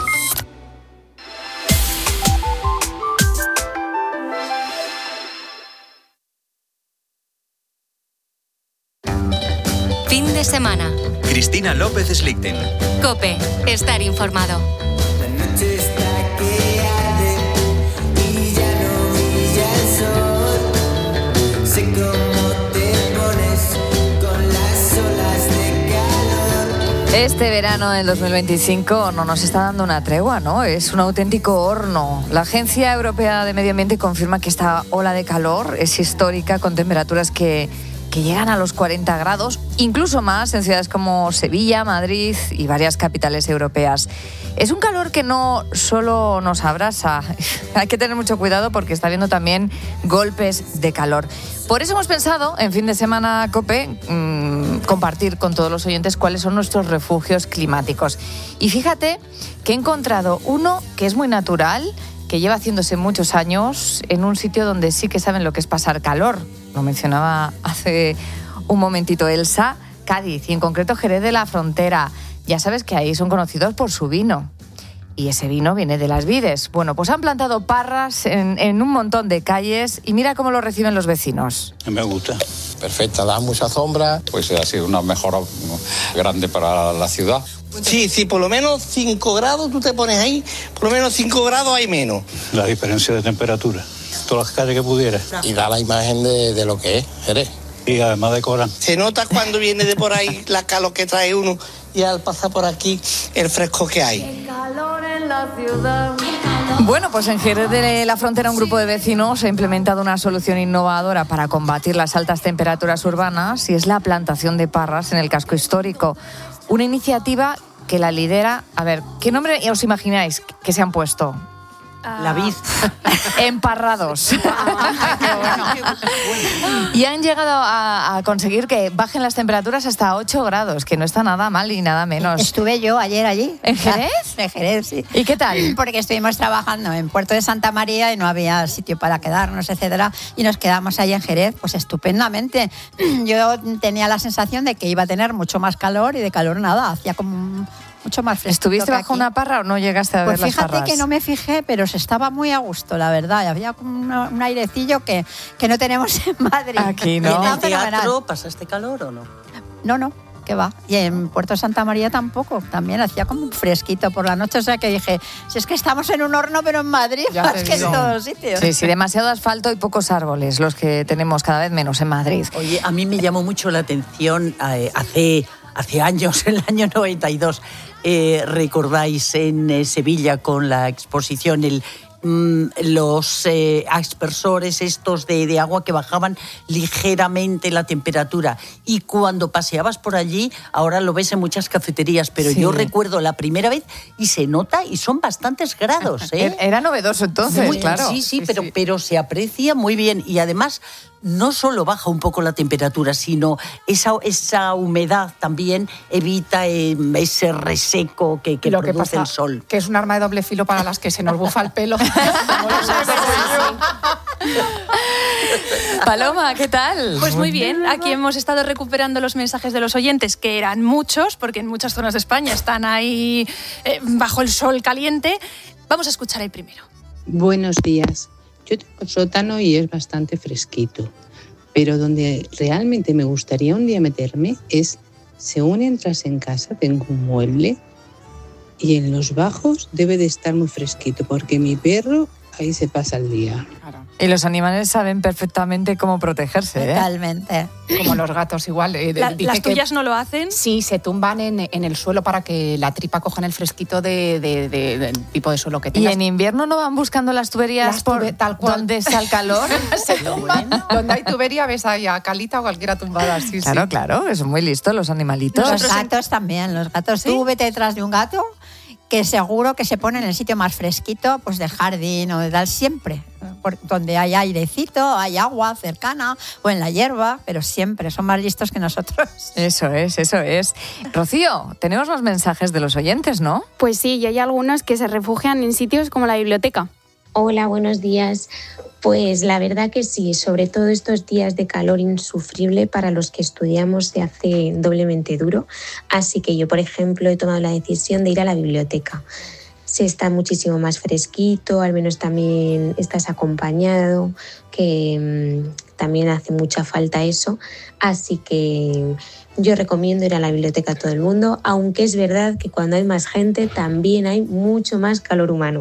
Speaker 7: Fin de semana.
Speaker 6: Cristina López Slichting.
Speaker 7: COPE. Estar informado.
Speaker 20: La noche está que arde y ya no brilla el sol. Sé cómo te pones con las olas de calor.
Speaker 1: Este verano del 2025 no nos está dando una tregua, ¿no? Es un auténtico horno. La Agencia Europea de Medio Ambiente confirma que esta ola de calor es histórica, con temperaturas que llegan a los 40 grados, incluso más en ciudades como Sevilla, Madrid y varias capitales europeas. Es un calor que no solo nos abrasa, hay que tener mucho cuidado porque está habiendo también golpes de calor. Por eso hemos pensado, en Fin de Semana COPE, compartir con todos los oyentes cuáles son nuestros refugios climáticos. Y fíjate que he encontrado uno que es muy natural, que lleva haciéndose muchos años en un sitio donde sí que saben lo que es pasar calor. Lo mencionaba hace un momentito Elsa, Cádiz, y en concreto Jerez de la Frontera. Ya sabes que ahí son conocidos por su vino. y ese vino viene de las vides. Bueno, pues han plantado parras en un montón de calles y mira cómo lo reciben los vecinos.
Speaker 2: Me gusta. Perfecta, da mucha sombra. Pues ha sido una mejora grande para la ciudad.
Speaker 3: Sí, por lo menos 5 grados tú te pones ahí, por lo menos 5 grados hay menos.
Speaker 2: La diferencia de temperatura. Todas las calles que pudiera.
Speaker 3: Y da la imagen de lo que es Jerez.
Speaker 2: Y además decoran.
Speaker 3: Se nota cuando viene de por ahí la calor que trae uno y al pasar por aquí el fresco que hay.
Speaker 1: Bueno, pues en Jerez de la Frontera un grupo de vecinos ha implementado una solución innovadora para combatir las altas temperaturas urbanas y es la plantación de parras en el casco histórico. Una iniciativa que la lidera... A ver, ¿qué nombre os imagináis que se han puesto?
Speaker 17: La vid.
Speaker 1: Emparrados. Y han llegado a conseguir que bajen las temperaturas hasta 8 grados, que no está nada mal y nada menos.
Speaker 5: Estuve yo ayer allí.
Speaker 1: ¿En Jerez?
Speaker 5: En Jerez, sí.
Speaker 1: ¿Y qué tal?
Speaker 5: Porque estuvimos trabajando en Puerto de Santa María y no había sitio para quedarnos, etcétera, y nos quedamos ahí en Jerez, pues estupendamente. Yo tenía la sensación de que iba a tener mucho más calor y de calor nada, hacía como mucho más fresco.
Speaker 1: ¿Estuviste bajo una parra o no llegaste a ver las parras?
Speaker 5: Pues fíjate que no me fijé, pero se estaba muy a gusto, la verdad. Y había como un airecillo que no tenemos en Madrid.
Speaker 1: Aquí no.
Speaker 17: ¿Y en el teatro pasaste calor o no?
Speaker 5: No, ¿qué va? Y en Puerto Santa María tampoco. También hacía como un fresquito por la noche. O sea que dije, si es que estamos en un horno, pero en Madrid, más que en todos sitios.
Speaker 1: Sí, demasiado asfalto y pocos árboles, los que tenemos cada vez menos en Madrid.
Speaker 17: Oye, a mí me llamó mucho la atención hace años, en el año 92, recordáis en Sevilla con la exposición los aspersores estos de agua que bajaban ligeramente la temperatura, y cuando paseabas por allí, ahora lo ves en muchas cafeterías, pero yo recuerdo la primera vez y se nota y son bastantes grados.
Speaker 1: Era novedoso entonces, claro.
Speaker 17: Sí, pero se aprecia muy bien y además no solo baja un poco la temperatura, sino esa humedad también evita ese reseco que
Speaker 18: lo
Speaker 17: produce
Speaker 18: que pasa,
Speaker 17: el sol.
Speaker 18: Que es un arma de doble filo para las que se nos bufa el pelo.
Speaker 1: Paloma, ¿qué tal?
Speaker 8: Pues muy bien, aquí hemos estado recuperando los mensajes de los oyentes, que eran muchos, porque en muchas zonas de España están ahí bajo el sol caliente. Vamos a escuchar el primero.
Speaker 9: Buenos días. Yo tengo un sótano y es bastante fresquito, pero donde realmente me gustaría un día meterme es, según entras en casa, tengo un mueble y en los bajos debe de estar muy fresquito porque mi perro ahí se pasa el día.
Speaker 1: Claro. Y los animales saben perfectamente cómo protegerse.
Speaker 5: Totalmente.
Speaker 18: Como los gatos igual.
Speaker 8: ¿Las tuyas no lo hacen?
Speaker 18: Sí, se tumban en el suelo para que la tripa coja el fresquito del tipo de suelo que tengas.
Speaker 1: ¿Y en invierno no van buscando las tuberías
Speaker 18: tal cual
Speaker 1: donde está el calor?
Speaker 18: Se tumban. Donde hay tubería ves ahí a Calita o cualquiera tumbada. Sí,
Speaker 1: claro, son muy listos los animalitos.
Speaker 5: Los gatos también, los gatos. ¿Sí? Tú vete detrás de un gato que seguro que se pone en el sitio más fresquito, pues del jardín o de tal, siempre. Donde hay airecito, hay agua cercana o en la hierba, pero siempre son más listos que nosotros.
Speaker 1: Eso es. Rocío, tenemos los mensajes de los oyentes, ¿no?
Speaker 10: Pues sí, y hay algunos que se refugian en sitios como la biblioteca.
Speaker 27: Hola, buenos días. Pues la verdad que sí, sobre todo estos días de calor insufrible para los que estudiamos se hace doblemente duro. Así que yo, por ejemplo, he tomado la decisión de ir a la biblioteca. Se está muchísimo más fresquito, al menos también estás acompañado, que también hace mucha falta eso. Así que yo recomiendo ir a la biblioteca a todo el mundo, aunque es verdad que cuando hay más gente también hay mucho más calor humano.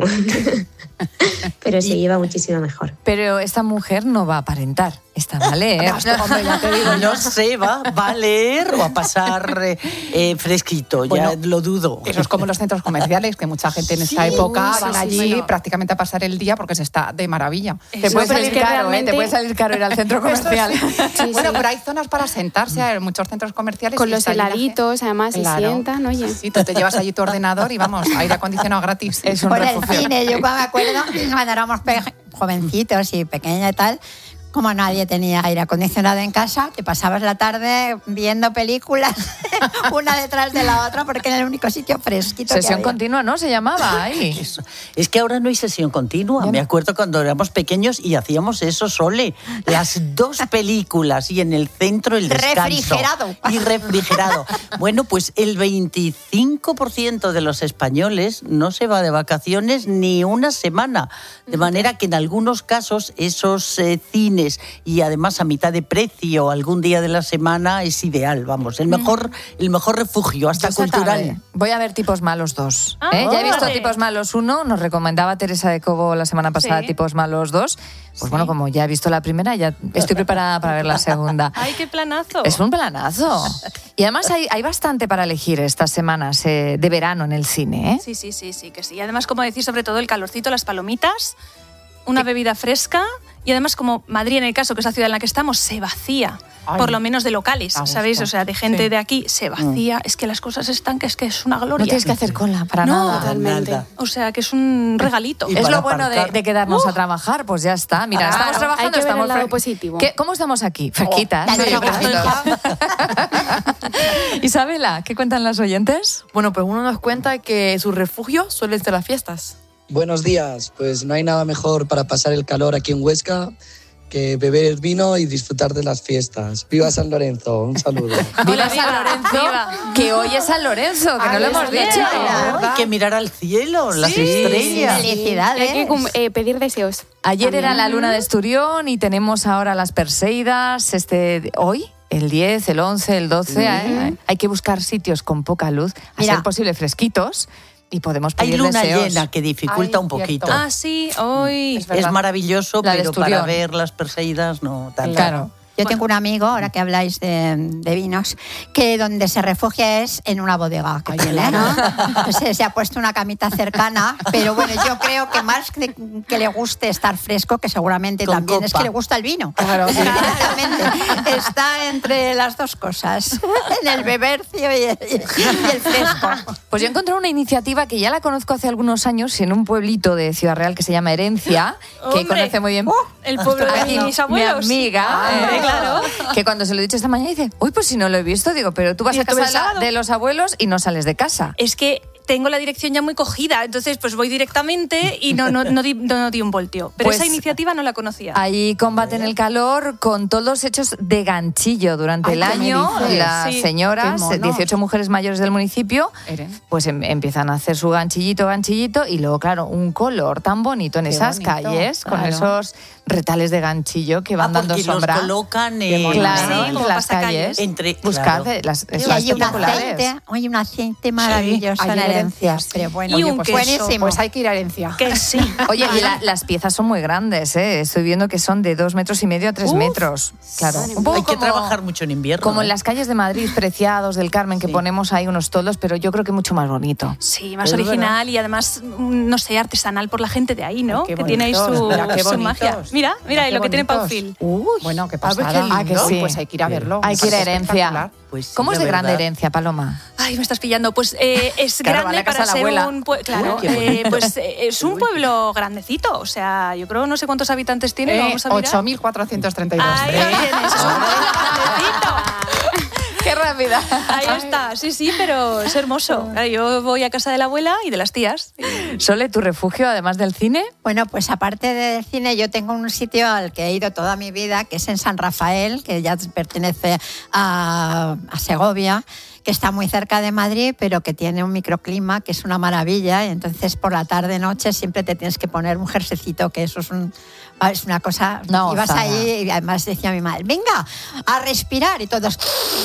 Speaker 27: Pero se lleva muchísimo mejor.
Speaker 1: Pero esta mujer no va a aparentar, esta va a leer.
Speaker 17: Hombre, ya te digo, no sé, va a leer o a pasar fresquito, bueno, ya lo dudo.
Speaker 18: Eso es como los centros comerciales, que mucha gente en esta época van allí prácticamente a pasar el día porque se está de maravilla.
Speaker 1: Te puede salir caro, te puede salir caro ir al centro comercial.
Speaker 18: Bueno, pero hay zonas para sentarse, hay muchos centros comerciales.
Speaker 10: Con los heladitos, además, se sientan, oye.
Speaker 18: Sí, tú te llevas allí tu ordenador y vamos, aire acondicionado gratis.
Speaker 5: Es un refugio. Por el cine, yo me acuerdo cuando éramos jovencitos y pequeña y tal, Como nadie tenía aire acondicionado en casa, te pasabas la tarde viendo películas una detrás de la otra porque era el único sitio fresquito.
Speaker 1: Sesión continua, ¿no? Se llamaba ahí.
Speaker 17: Eso. Es que ahora no hay sesión continua. Me acuerdo cuando éramos pequeños y hacíamos eso, Sole. Las 2 películas y en el centro el descanso.
Speaker 5: Refrigerado.
Speaker 17: Y refrigerado. Bueno, pues el 25% de los españoles no se va de vacaciones ni una semana. De manera que en algunos casos esos cines y además a mitad de precio algún día de la semana es ideal, vamos, el mejor refugio, hasta cultural.
Speaker 1: Voy a ver Tipos Malos 2. Ya he visto Tipos Malos 1, nos recomendaba Teresa de Cobo la semana pasada Tipos Malos 2. Pues bueno, como ya he visto la primera, ya estoy preparada para ver la segunda.
Speaker 8: ¡Ay, qué planazo!
Speaker 1: Es un planazo. Y además hay bastante para elegir estas semanas de verano en el cine, ¿eh?
Speaker 8: Sí, que sí. Y además, como decís, sobre todo el calorcito, las palomitas, una bebida fresca. Y además, como Madrid, en el caso, que es la ciudad en la que estamos, se vacía, por lo menos de locales, ¿sabéis? O sea, de gente de aquí se vacía. Es que las cosas están, que es una gloria.
Speaker 1: No tienes que hacer cola para nada.
Speaker 8: Totalmente. O sea, que es un regalito.
Speaker 1: Es lo bueno de quedarnos a trabajar, pues ya está. Mira, estamos trabajando,
Speaker 10: hay que
Speaker 1: estamos
Speaker 10: ver el lado positivo.
Speaker 1: ¿Cómo estamos aquí? Fresquitas. Isabela, ¿qué cuentan las oyentes?
Speaker 4: Bueno, pues uno nos cuenta que su refugio suelen ser las fiestas.
Speaker 11: Buenos días, pues no hay nada mejor para pasar el calor aquí en Huesca que beber vino y disfrutar de las fiestas. ¡Viva San Lorenzo! Un saludo.
Speaker 1: ¡Viva San Lorenzo! Que hoy es San Lorenzo, que no lo hemos dicho.
Speaker 17: Hay que mirar al cielo, las estrellas.
Speaker 5: Felicidades.
Speaker 10: Hay que pedir deseos.
Speaker 1: Ayer era la luna de Esturión y tenemos ahora las Perseidas. Hoy, el 10, el 11, el 12. Hay que buscar sitios con poca luz, a ser posible fresquitos. Y podemos pedir
Speaker 17: deseos. Hay luna llena que dificulta un poquito.
Speaker 8: Ah, sí, hoy.
Speaker 17: Es maravilloso, pero para ver las Perseidas no tanto.
Speaker 1: Claro.
Speaker 5: Yo tengo un amigo, ahora que habláis de vinos, que donde se refugia es en una bodega. Que tiene, ¿no? Entonces, se ha puesto una camita cercana, pero bueno, yo creo que más que le guste estar fresco, que seguramente
Speaker 17: con
Speaker 5: también
Speaker 17: copa.
Speaker 5: Es que le gusta el vino.
Speaker 1: Claro,
Speaker 5: exactamente. Está entre las dos cosas, en el bebercio y el fresco.
Speaker 1: Pues yo encontré una iniciativa que ya la conozco hace algunos años en un pueblito de Ciudad Real que se llama Herencia, que conoce muy bien
Speaker 8: el pueblo de mis abuelos.
Speaker 1: Mi amiga. Claro. Que cuando se lo he dicho esta mañana dice, uy, pues si no lo he visto, digo, pero tú vas a casa de los abuelos y no sales de casa.
Speaker 8: Es que tengo la dirección ya muy cogida, entonces pues voy directamente y no di un voltio. Pero
Speaker 1: pues
Speaker 8: esa iniciativa no la conocía.
Speaker 1: Ahí combaten el calor con todos hechos de ganchillo durante el año. Las señoras, 18 mujeres mayores del municipio, pues empiezan a hacer su ganchillito y luego, claro, un color tan bonito en esas calles, con esos retales de ganchillo que van dando sombra.
Speaker 17: Los colocan
Speaker 1: entre las calles. Buscad las espectaculares.
Speaker 5: Hay un aceite maravilloso en Herencia. Pero bueno,
Speaker 8: y un queso.
Speaker 5: Buenísimo.
Speaker 18: Pues hay que ir a Herencia.
Speaker 8: Que sí.
Speaker 1: Oye, y las piezas son muy grandes, ¿eh? Estoy viendo que son de 2,5 metros a 3 metros. Claro. Un poco
Speaker 17: hay que trabajar mucho en invierno.
Speaker 1: Como en las calles de Madrid, Preciados, del Carmen, que ponemos ahí unos toldos, pero yo creo que mucho más bonito.
Speaker 8: Sí, más original y además, no sé, artesanal por la gente de ahí, ¿no? Que tiene ahí su magia. Mira lo que tiene Paufil.
Speaker 18: Bueno, qué pasada.
Speaker 1: Que sí.
Speaker 18: Pues hay que ir a verlo.
Speaker 1: Hay que ir a Herencia.
Speaker 17: Pues
Speaker 1: ¿Cómo es de grande Herencia, Paloma?
Speaker 8: Ay, me estás pillando. Pues es grande para ser un pueblo. Claro, pues es un pueblo grandecito. O sea, yo creo, no sé cuántos habitantes tiene. Vamos a mirar.
Speaker 18: 8.432.
Speaker 8: Ahí lo tienes, es un pueblo grandecito.
Speaker 1: ¡Qué rápida!
Speaker 8: Ahí está, sí, pero es hermoso. Yo voy a casa de la abuela y de las tías.
Speaker 1: Sole, ¿tu refugio además del cine?
Speaker 5: Bueno, pues aparte del cine, yo tengo un sitio al que he ido toda mi vida, que es en San Rafael, que ya pertenece a Segovia, que está muy cerca de Madrid, pero que tiene un microclima que es una maravilla. Y entonces por la tarde-noche siempre te tienes que poner un jerseycito, que eso es una cosa.
Speaker 1: No,
Speaker 5: ibas ahí y además decía mi madre, venga, a respirar, y todos.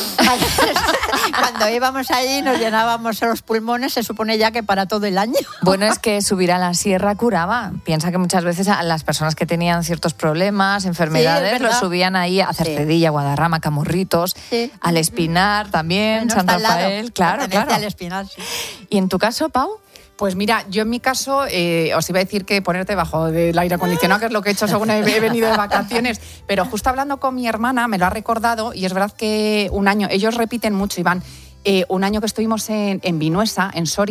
Speaker 5: Cuando íbamos allí nos llenábamos los pulmones, se supone ya que para todo el año.
Speaker 1: Bueno, es que subir a la sierra curaba. Piensa que muchas veces a las personas que tenían ciertos problemas, enfermedades, los subían ahí a Cercedilla, Guadarrama, Camorritos, al Espinar también, San Rafael, claro.
Speaker 5: Al Espinar, sí.
Speaker 1: ¿Y en tu caso, Pau?
Speaker 18: Pues mira, yo en mi caso os iba a decir que ponerte bajo del aire acondicionado, que es lo que he hecho según he venido de vacaciones, pero justo hablando con mi hermana me lo ha recordado y es verdad que un año, ellos repiten mucho, Iván, un año que estuvimos en Vinuesa, en Soria,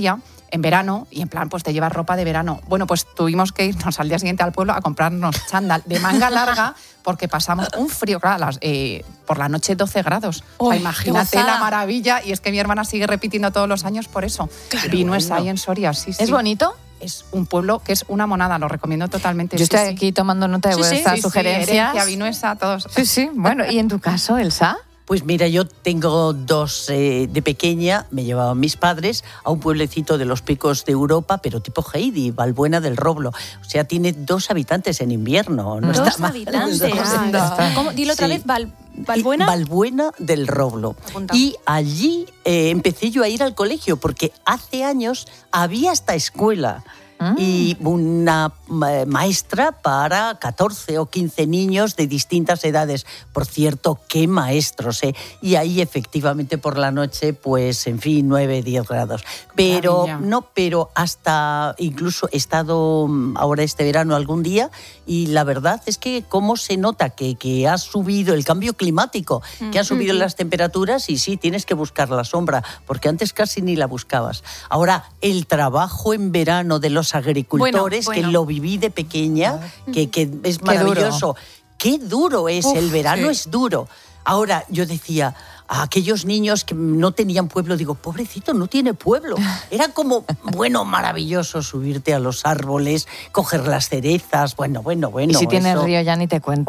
Speaker 18: en verano y en plan, pues te llevas ropa de verano. Bueno, pues tuvimos que irnos al día siguiente al pueblo a comprarnos chándal de manga larga porque pasamos un frío, claro, por la noche 12 grados. O sea, imagínate la maravilla, y es que mi hermana sigue repitiendo todos los años por eso. Claro, Vinuesa ahí en Soria, sí.
Speaker 1: ¿Es bonito?
Speaker 18: Es un pueblo que es una monada, lo recomiendo totalmente.
Speaker 1: Yo estoy aquí tomando nota de vuestras sugerencias.
Speaker 18: Herencia, Vinuesa, todos.
Speaker 1: Sí. Bueno, ¿y en tu caso, Elsa?
Speaker 17: Pues mira, yo tengo dos. De pequeña me llevaban mis padres a un pueblecito de los picos de Europa, pero tipo Heidi, Valbuena del Roblo. O sea, tiene 2 habitantes en invierno. No
Speaker 8: ¿2
Speaker 17: está mal.
Speaker 8: habitantes? ¿Cómo? Dilo otra vez, ¿Valbuena?
Speaker 17: Valbuena del Roblo.
Speaker 8: Apuntado.
Speaker 17: Y allí empecé yo a ir al colegio, porque hace años había esta escuela. Y una maestra para 14 o 15 niños de distintas edades. Por cierto, qué maestros, ¿eh? Y ahí efectivamente por la noche, pues en fin, 9, 10 grados. Pero pero hasta incluso he estado ahora este verano algún día, y la verdad es que cómo se nota que ha subido el cambio climático, que han subido las temperaturas, y sí, tienes que buscar la sombra, porque antes casi ni la buscabas. Ahora, el trabajo en verano de los agricultores, que lo viví de pequeña, que es maravilloso. Qué duro es, el verano es duro. Ahora, yo decía, a aquellos niños que no tenían pueblo, digo, pobrecito, no tiene pueblo. Era como, maravilloso subirte a los árboles, coger las cerezas, bueno.
Speaker 1: Y si tienes río ya ni te cuento.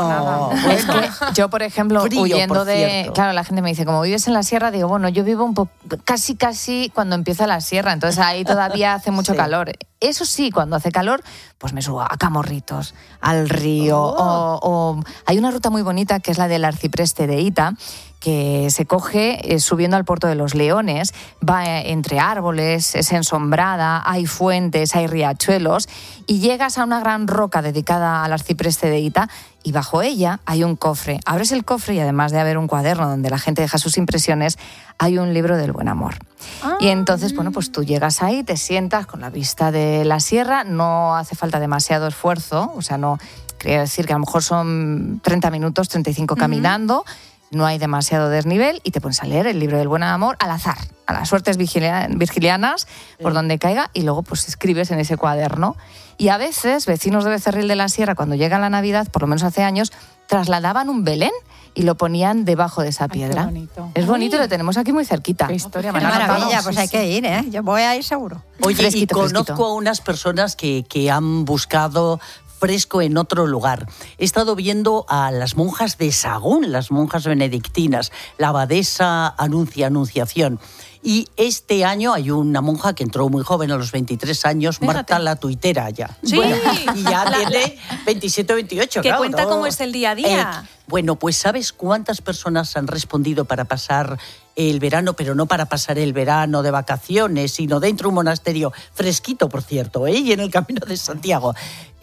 Speaker 1: Es que yo, por ejemplo,
Speaker 17: Frío,
Speaker 1: huyendo
Speaker 17: por cierto.
Speaker 1: Claro, la gente me dice, como vives en la sierra, digo, bueno, yo vivo un poco, casi cuando empieza la sierra, entonces ahí todavía hace mucho calor. Eso sí, cuando hace calor, pues me subo a Camorritos, al río, o hay una ruta muy bonita que es la del arcipreste de Ita, que se coge subiendo al Puerto de los Leones, va entre árboles, es ensombrada, hay fuentes, hay riachuelos, y llegas a una gran roca dedicada al arcipreste de Ita, y bajo ella hay un cofre. Abres el cofre y además de haber un cuaderno donde la gente deja sus impresiones, hay un libro del buen amor. Y entonces, bueno, pues tú llegas ahí, te sientas con la vista de la sierra, no hace falta demasiado esfuerzo, o sea, no, quería decir que a lo mejor son 30 minutos, 35 caminando, no hay demasiado desnivel, y te pones a leer el libro del buen amor al azar, a las suertes virgilianas, por donde caiga, y luego pues escribes en ese cuaderno. Y a veces, vecinos de Becerril de la Sierra, cuando llega la Navidad, por lo menos hace años, trasladaban un Belén y lo ponían debajo de esa piedra.
Speaker 18: Bonito.
Speaker 1: Es bonito, lo tenemos aquí muy cerquita.
Speaker 18: Qué historia,
Speaker 5: Qué maravilla, pues hay que ir, ¿eh? Yo voy a ir seguro.
Speaker 17: Oye,
Speaker 1: Fresquito,
Speaker 17: y conozco
Speaker 1: fresquito.
Speaker 17: a unas personas que han buscado fresco en otro lugar. He estado viendo a las monjas de Sahagún, las monjas benedictinas, la abadesa Anunciación. Y este año hay una monja que entró muy joven, a los 23 años,
Speaker 8: Fíjate.
Speaker 17: Marta la tuitera ya.
Speaker 8: Sí.
Speaker 17: Bueno, y ya tiene 27 o 28,
Speaker 8: Que
Speaker 17: claro.
Speaker 8: cuenta
Speaker 17: ¿no?
Speaker 8: cómo es el día a día.
Speaker 17: Bueno, pues ¿sabes cuántas personas han respondido para pasar el verano, pero no para pasar el verano de vacaciones, sino dentro de un monasterio fresquito, por cierto, y en el Camino de Santiago?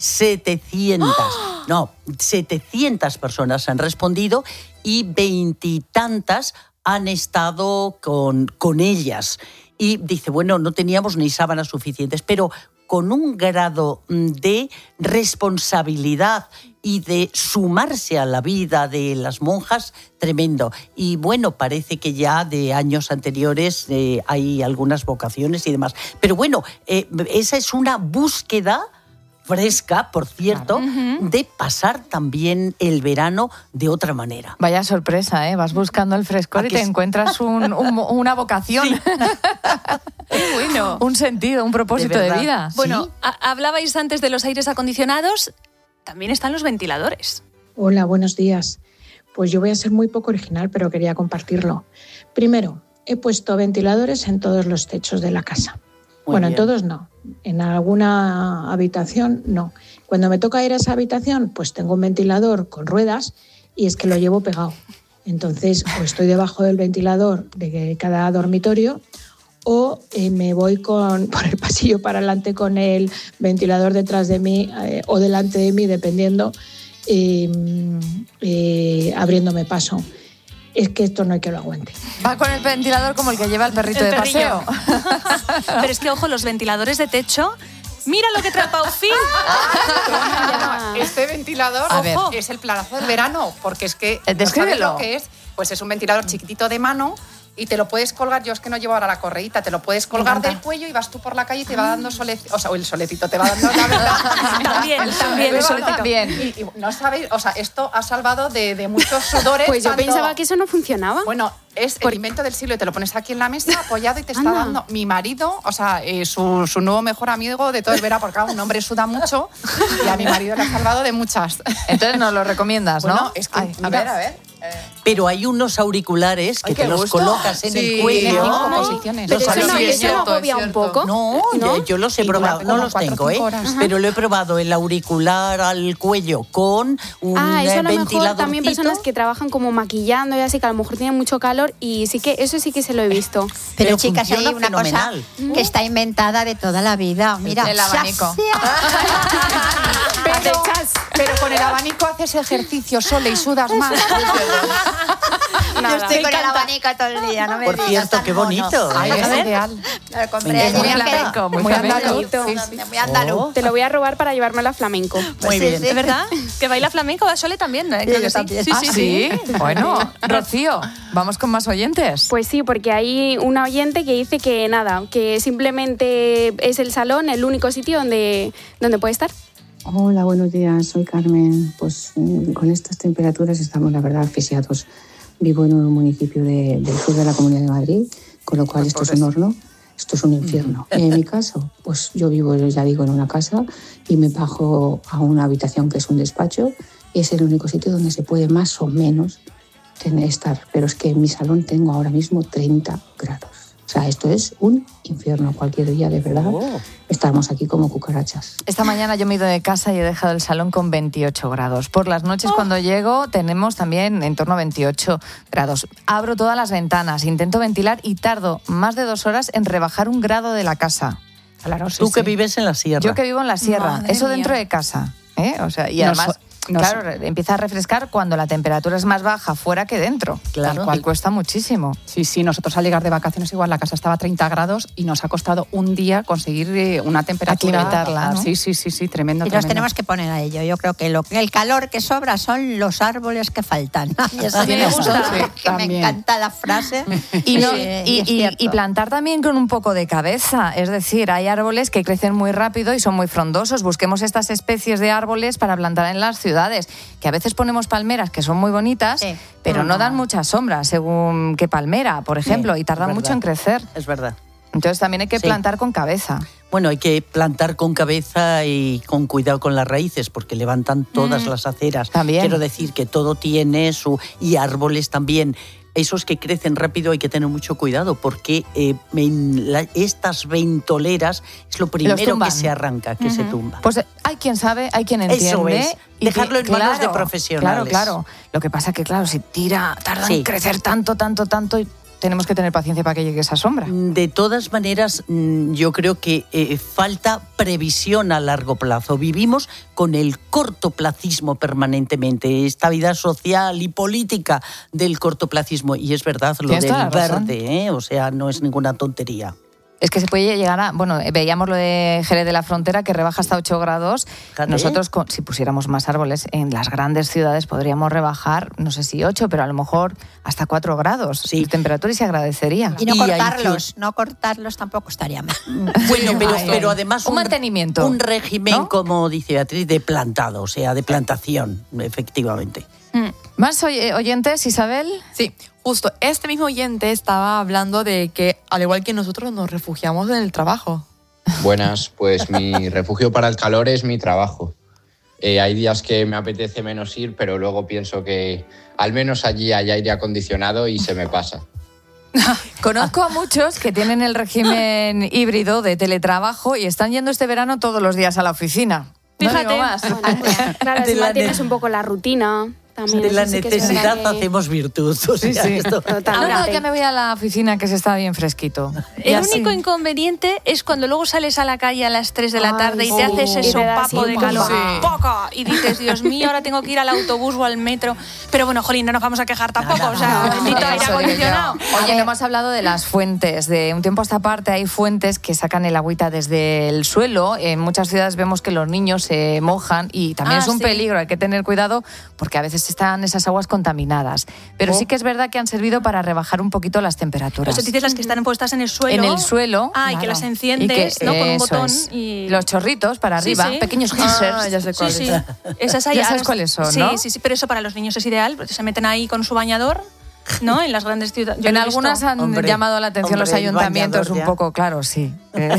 Speaker 17: 700. No, 700 personas han respondido, y 20 y tantas han estado con ellas. Y dice, bueno, no teníamos ni sábanas suficientes, pero con un grado de responsabilidad y de sumarse a la vida de las monjas tremendo. Y bueno, parece que ya de años anteriores hay algunas vocaciones y demás. Pero bueno, esa es una búsqueda fresca, por cierto, de pasar también el verano de otra manera.
Speaker 1: Vaya sorpresa, ¿eh? Vas buscando el frescor y te encuentras una vocación.
Speaker 8: Bueno.
Speaker 1: Un sentido, un propósito de vida.
Speaker 8: Bueno, hablabais antes de los aires acondicionados, también están los ventiladores.
Speaker 12: Hola, buenos días. Pues yo voy a ser muy poco original, pero quería compartirlo. Primero, he puesto ventiladores en todos los techos de la casa. Bueno, en todos no. En alguna habitación no. Cuando me toca ir a esa habitación, pues tengo un ventilador con ruedas y es que lo llevo pegado. Entonces, o estoy debajo del ventilador de cada dormitorio, o me voy por el pasillo para adelante con el ventilador detrás de mí o delante de mí, dependiendo, abriéndome paso. Es que esto no hay que lo aguante.
Speaker 1: Va con el ventilador como el que lleva el perrito de paseo.
Speaker 8: Pero es que, ojo, los ventiladores de techo... ¡Mira lo que trae Paufín!
Speaker 18: Este ventilador es el planazo del verano, porque es que
Speaker 1: descríbelo.
Speaker 18: ¿sabes lo que es? Pues es un ventilador chiquitito de mano Y te lo puedes colgar, yo es que no llevo ahora la correíta, te lo puedes colgar del cuello y vas tú por la calle y te va dando solecito, o sea, el solecito te va dando la verdad.
Speaker 8: También el solecito.
Speaker 18: Y no sabéis, o sea, esto ha salvado de muchos sudores.
Speaker 10: Pues yo pensaba que eso no funcionaba.
Speaker 18: Bueno, es el invento del siglo y te lo pones aquí en la mesa apoyado y te está dando mi marido, o sea, su nuevo mejor amigo de todo el verano, porque claro, un hombre suda mucho y a mi marido le ha salvado de muchas.
Speaker 1: Entonces nos lo recomiendas, ¿no?
Speaker 18: Bueno, es que,
Speaker 1: a ver.
Speaker 17: Pero hay unos auriculares que te los colocas en el cuello.
Speaker 10: Pero eso no agobia un poco.
Speaker 17: No, yo los he probado, no los tengo, pero lo he probado, el auricular al cuello con un
Speaker 10: eso a lo mejor
Speaker 17: ventiladorcito.
Speaker 10: también personas que trabajan como maquillando y así, que a lo mejor tienen mucho calor y sí que eso sí que se lo he visto.
Speaker 5: Pero chicas, hay una cosa que está inventada de toda la vida. Mira,
Speaker 1: el abanico.
Speaker 18: Pero con el abanico haces ejercicio, Sole, y sudas más.
Speaker 5: Yo estoy con el abanico todo el día, no me
Speaker 17: Por
Speaker 5: digas,
Speaker 17: cierto,
Speaker 5: tan
Speaker 17: qué bonito.
Speaker 18: Ay, es ideal.
Speaker 5: Lo compré ayer
Speaker 18: Muy
Speaker 5: y
Speaker 18: flamenco, muy andaluz.
Speaker 5: muy andaluz.
Speaker 10: Te lo voy a robar para llevármelo a flamenco.
Speaker 17: Muy bien.
Speaker 8: ¿De verdad? ¿Que baila flamenco? Sole también, creo que sí.
Speaker 1: Sí. Bueno, Rocío, vamos con más oyentes.
Speaker 10: Pues sí, porque hay una oyente que dice que nada, que simplemente es el salón el único sitio donde puede estar.
Speaker 13: Hola, buenos días, soy Carmen. Pues con estas temperaturas estamos, la verdad, asfixiados. Vivo en un municipio del sur de la Comunidad de Madrid, con lo cual esto es un horno, esto es un infierno. En mi caso, pues yo vivo, ya digo, en una casa y me bajo a una habitación que es un despacho y es el único sitio donde se puede más o menos estar. Pero es que en mi salón tengo ahora mismo 30 grados. O sea, esto es un infierno. Cualquier día, de verdad, estamos aquí como cucarachas.
Speaker 1: Esta mañana yo me he ido de casa y he dejado el salón con 28 grados. Por las noches cuando llego tenemos también en torno a 28 grados. Abro todas las ventanas, intento ventilar y tardo más de 2 horas en rebajar 1 grado de la casa.
Speaker 18: Claro, sí,
Speaker 17: Tú que vives en la sierra.
Speaker 1: Yo que vivo en la sierra.
Speaker 8: Madre
Speaker 1: Eso
Speaker 8: mía.
Speaker 1: dentro de casa. O sea, y además... Claro, empieza a refrescar cuando la temperatura es más baja fuera que dentro.
Speaker 17: Claro.
Speaker 1: Y cuesta muchísimo.
Speaker 18: Sí, nosotros al llegar de vacaciones igual la casa estaba a 30 grados y nos ha costado un día conseguir una temperatura.
Speaker 1: Aclimatarla, ¿no?
Speaker 18: Sí, tremendo.
Speaker 5: Y nos tenemos que poner a ello. Yo creo que el calor que sobra son los árboles que faltan. Y eso
Speaker 1: Me gusta.
Speaker 5: que me encanta la frase.
Speaker 1: Y plantar también con un poco de cabeza. Es decir, hay árboles que crecen muy rápido y son muy frondosos. Busquemos estas especies de árboles para plantar en las ciudades. Que a veces ponemos palmeras que son muy bonitas, pero no dan mucha sombra, según qué palmera, por ejemplo, y tardan mucho en crecer.
Speaker 17: Es verdad.
Speaker 1: Entonces también hay que plantar con cabeza.
Speaker 17: Bueno, hay que plantar con cabeza y con cuidado con las raíces, porque levantan todas las aceras.
Speaker 1: También.
Speaker 17: Quiero decir que todo tiene y árboles también. Esos que crecen rápido hay que tener mucho cuidado, porque estas ventoleras es lo primero que se arranca, que se tumba.
Speaker 1: Pues hay quien sabe, hay quien entiende.
Speaker 17: Eso es. Dejarlo en manos de profesionales.
Speaker 1: Claro. Lo que pasa que, claro, si tarda en crecer tanto, y tenemos que tener paciencia para que llegue esa sombra.
Speaker 17: De todas maneras, yo creo que falta previsión a largo plazo. Vivimos con el cortoplacismo permanentemente, esta vida social y política del cortoplacismo. Y es verdad, lo del verde, o sea, no es ninguna tontería.
Speaker 1: Es que se puede llegar a... Bueno, veíamos lo de Jerez de la Frontera, que rebaja hasta 8 grados.
Speaker 17: Fíjate.
Speaker 1: Nosotros, si pusiéramos más árboles en las grandes ciudades, podríamos rebajar, no sé si 8, pero a lo mejor hasta 4 grados de temperatura y se agradecería.
Speaker 5: Y no cortarlos tampoco estaría mal.
Speaker 17: Bueno, pero además
Speaker 1: un mantenimiento.
Speaker 17: Un régimen, ¿no? Como dice Beatriz, de plantado, o sea, de plantación, efectivamente.
Speaker 1: ¿Más oyentes, Isabel?
Speaker 4: Sí, justo. Este mismo oyente estaba hablando de que, al igual que nosotros, nos refugiamos en el trabajo.
Speaker 14: Buenas, pues mi refugio para el calor es mi trabajo. Hay días que me apetece menos ir, pero luego pienso que al menos allí hay aire acondicionado y se me pasa.
Speaker 1: Conozco a muchos que tienen el régimen híbrido de teletrabajo y están yendo este verano todos los días a la oficina.
Speaker 10: Fíjate.
Speaker 1: No digo más.
Speaker 10: Claro, así mantienes un poco la rutina. También,
Speaker 17: de la
Speaker 10: sí
Speaker 17: necesidad
Speaker 10: que
Speaker 17: hacemos virtud. O sea, esto...
Speaker 1: Ahora ya me voy a la oficina, que se está bien fresquito.
Speaker 8: El único inconveniente es cuando luego sales a la calle a las 3 de la tarde y te haces ese sopapo de calor. ¡Poca! Y dices, Dios mío, ahora tengo que ir al autobús o al metro. Pero bueno, jolín, no nos vamos a quejar tampoco. O sea, bendito aire acondicionado.
Speaker 1: Oye, no hemos hablado de las fuentes. De un tiempo a esta parte hay fuentes que sacan el agüita desde el suelo. En muchas ciudades vemos que los niños se mojan y también es un peligro. Hay que tener cuidado porque a veces pues están esas aguas contaminadas. Pero sí que es verdad que han servido para rebajar un poquito las temperaturas.
Speaker 8: Eso dices las que están puestas en el suelo.
Speaker 1: En el suelo.
Speaker 8: Y que las enciendes, ¿no? Con un botón. Y
Speaker 1: los chorritos para arriba, pequeños geysers.
Speaker 8: Ya sé cuáles. Sí. Esas
Speaker 1: ya sabes cuáles son, ¿no?
Speaker 8: Sí, pero eso para los niños es ideal, porque se meten ahí con su bañador, ¿no? En las grandes ciudades.
Speaker 1: En algunas han llamado la atención los ayuntamientos un poco, claro, sí.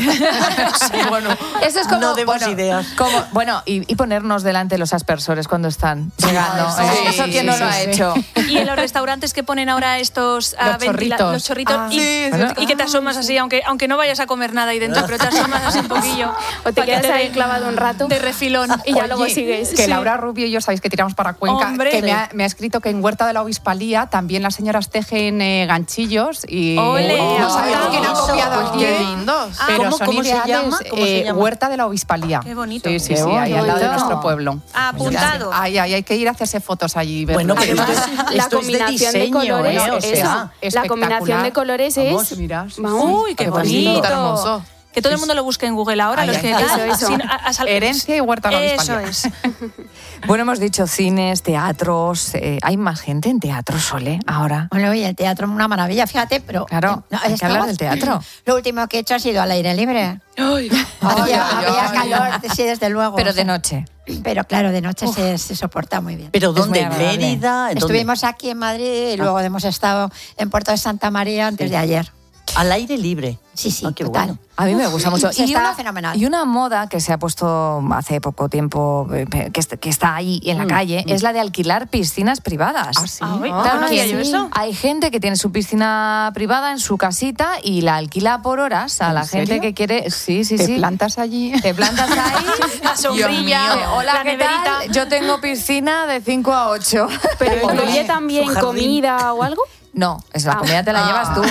Speaker 17: Bueno,
Speaker 1: eso es como,
Speaker 17: no demos ideas.
Speaker 1: Y ponernos delante los aspersores cuando están llegando. Eso quién no lo ha hecho.
Speaker 8: Y en los restaurantes que ponen ahora estos los chorritos y que te asomas así, aunque no vayas a comer nada ahí dentro, pero te asomas así un poquillo.
Speaker 10: O te quedas ahí clavado un rato.
Speaker 8: De refilón.
Speaker 10: Y ya luego sigues.
Speaker 18: Que Laura Rubio y yo sabéis que tiramos para Cuenca.
Speaker 8: Hombre.
Speaker 18: Que me ha escrito que en Huerta de la Obispalía también las señoras tejen ganchillos y no sabemos quién ha copiado aquí.
Speaker 4: Qué lindos.
Speaker 18: Pero son
Speaker 17: ¿Cómo se
Speaker 18: ideales,
Speaker 17: llama?
Speaker 18: Huerta de la Obispalía.
Speaker 8: Qué bonito.
Speaker 18: Sí, ahí al lado de nuestro pueblo.
Speaker 8: Apuntado.
Speaker 18: Hay que ir a hacerse fotos allí.
Speaker 17: Bueno, pero
Speaker 10: la combinación de colores, la combinación de colores es...
Speaker 8: Uy, qué bonito.
Speaker 18: Hermoso.
Speaker 8: Que todo el mundo lo busque en Google ahora.
Speaker 18: Herencia y Huerta de la Obispalía.
Speaker 8: Eso es.
Speaker 1: Bueno, hemos dicho cines, teatros. ¿Hay más gente en teatro, Sole, ahora?
Speaker 5: Bueno, y el teatro es una maravilla, fíjate, pero...
Speaker 1: Claro, hay que hablar del teatro.
Speaker 5: Lo último que he hecho ha sido al aire libre. Había calor, sí, desde luego.
Speaker 1: Pero de noche.
Speaker 5: Pero claro, de noche se soporta muy bien.
Speaker 17: ¿Pero dónde? ¿En Mérida?
Speaker 5: Estuvimos aquí en Madrid y luego hemos estado en Puerto de Santa María antes de ayer.
Speaker 17: Al aire libre.
Speaker 5: Sí,
Speaker 17: qué
Speaker 5: total.
Speaker 17: Bueno.
Speaker 1: A mí me gusta mucho.
Speaker 5: Estaba fenomenal.
Speaker 1: Y una moda que se ha puesto hace poco tiempo, que está ahí en la calle, es la de alquilar piscinas privadas.
Speaker 18: ¿Ah, sí?
Speaker 1: Hay gente que tiene su piscina privada en su casita y la alquila por horas a la gente que quiere... Sí.
Speaker 18: ¿Te plantas allí?
Speaker 1: Te plantas ahí.
Speaker 8: La sombrilla.
Speaker 1: Hola, ¿qué tal? Yo tengo piscina de 5 a 8.
Speaker 10: ¿Pero incluye también comida o algo?
Speaker 1: No, la comida te la llevas tú.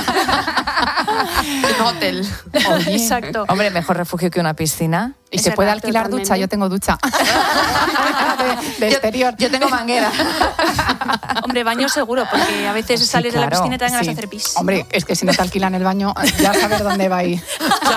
Speaker 4: En hotel.
Speaker 8: Exacto.
Speaker 1: Hombre, mejor refugio que una piscina.
Speaker 18: Y se puede alquilar totalmente. Ducha, yo tengo ducha. de exterior.
Speaker 1: Yo tengo manguera.
Speaker 8: Hombre, baño seguro, porque a veces sales de la piscina y te dan ganas de hacer pis.
Speaker 18: Hombre, es que si no te alquilan el baño, ya sabes dónde va a ir.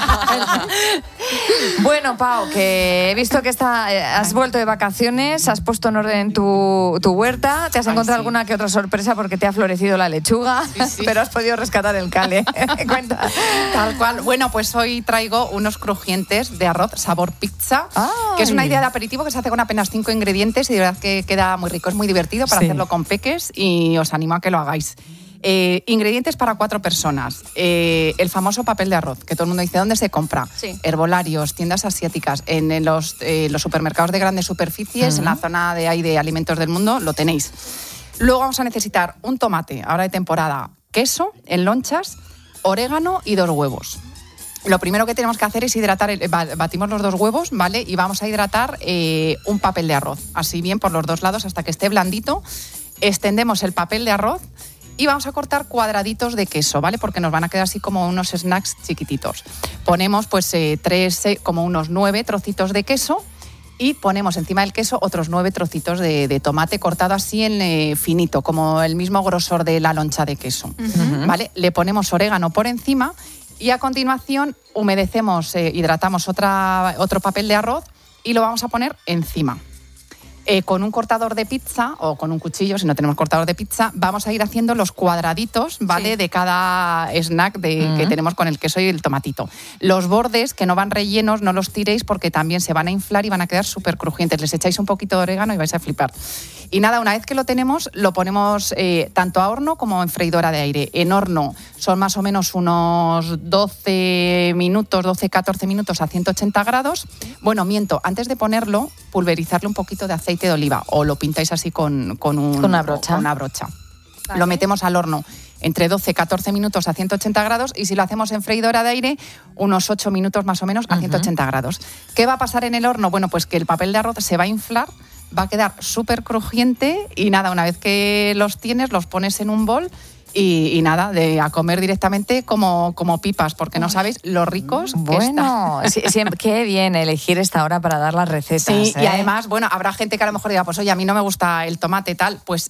Speaker 1: Bueno, Pau, que he visto que has vuelto de vacaciones, has puesto en orden tu huerta, te has encontrado alguna que otra sorpresa porque te ha florecido la lechuga, pero has podido rescatar el cale. Cuenta.
Speaker 18: Tal cual. Bueno, pues hoy traigo unos crujientes de arroz sabor pizza, que es una idea de aperitivo que se hace con apenas 5 ingredientes y de verdad que queda muy rico. Es muy divertido para hacerlo con peques y os animo a que lo hagáis. Ingredientes para 4 personas. El famoso papel de arroz, que todo el mundo dice, ¿dónde se compra? Herbolarios, tiendas asiáticas, en los supermercados de grandes superficies, en la zona de ahí de alimentos del mundo, lo tenéis. Luego vamos a necesitar un tomate, ahora de temporada, queso en lonchas, orégano y 2 huevos. Lo primero que tenemos que hacer es hidratar, batimos los 2 huevos, ¿vale? Y vamos a hidratar un papel de arroz, así bien por los 2 lados hasta que esté blandito. Extendemos el papel de arroz y vamos a cortar cuadraditos de queso, ¿vale? Porque nos van a quedar así como unos snacks chiquititos. Ponemos pues como unos 9 trocitos de queso y ponemos encima del queso otros 9 trocitos de tomate cortado así en finito, como el mismo grosor de la loncha de queso, ¿vale? Le ponemos orégano por encima. Y a continuación humedecemos, hidratamos otro papel de arroz y lo vamos a poner encima. Con un cortador de pizza o con un cuchillo, si no tenemos cortador de pizza, vamos a ir haciendo los cuadraditos, ¿vale? De cada snack que tenemos con el queso y el tomatito. Los bordes que no van rellenos no los tiréis porque también se van a inflar y van a quedar súper crujientes. Les echáis un poquito de orégano y vais a flipar. Y nada, una vez que lo tenemos, lo ponemos tanto a horno como en freidora de aire. En horno son más o menos unos 12-14 minutos a 180 grados. Bueno, miento, antes de ponerlo, pulverizarle un poquito de aceite de oliva o lo pintáis así con una brocha. Vale. Lo metemos al horno entre 12-14 minutos a 180 grados y si lo hacemos en freidora de aire, unos 8 minutos más o menos a 180 grados. ¿Qué va a pasar en el horno? Bueno, pues que el papel de arroz se va a inflar, va a quedar súper crujiente y nada, una vez que los tienes, los pones en un bol y nada, a comer directamente como pipas, porque no sabéis lo ricos que están.
Speaker 1: Siempre, qué bien elegir esta hora para dar las recetas.
Speaker 18: Sí, y además, bueno, habrá gente que a lo mejor diga, pues oye, a mí no me gusta el tomate tal, pues...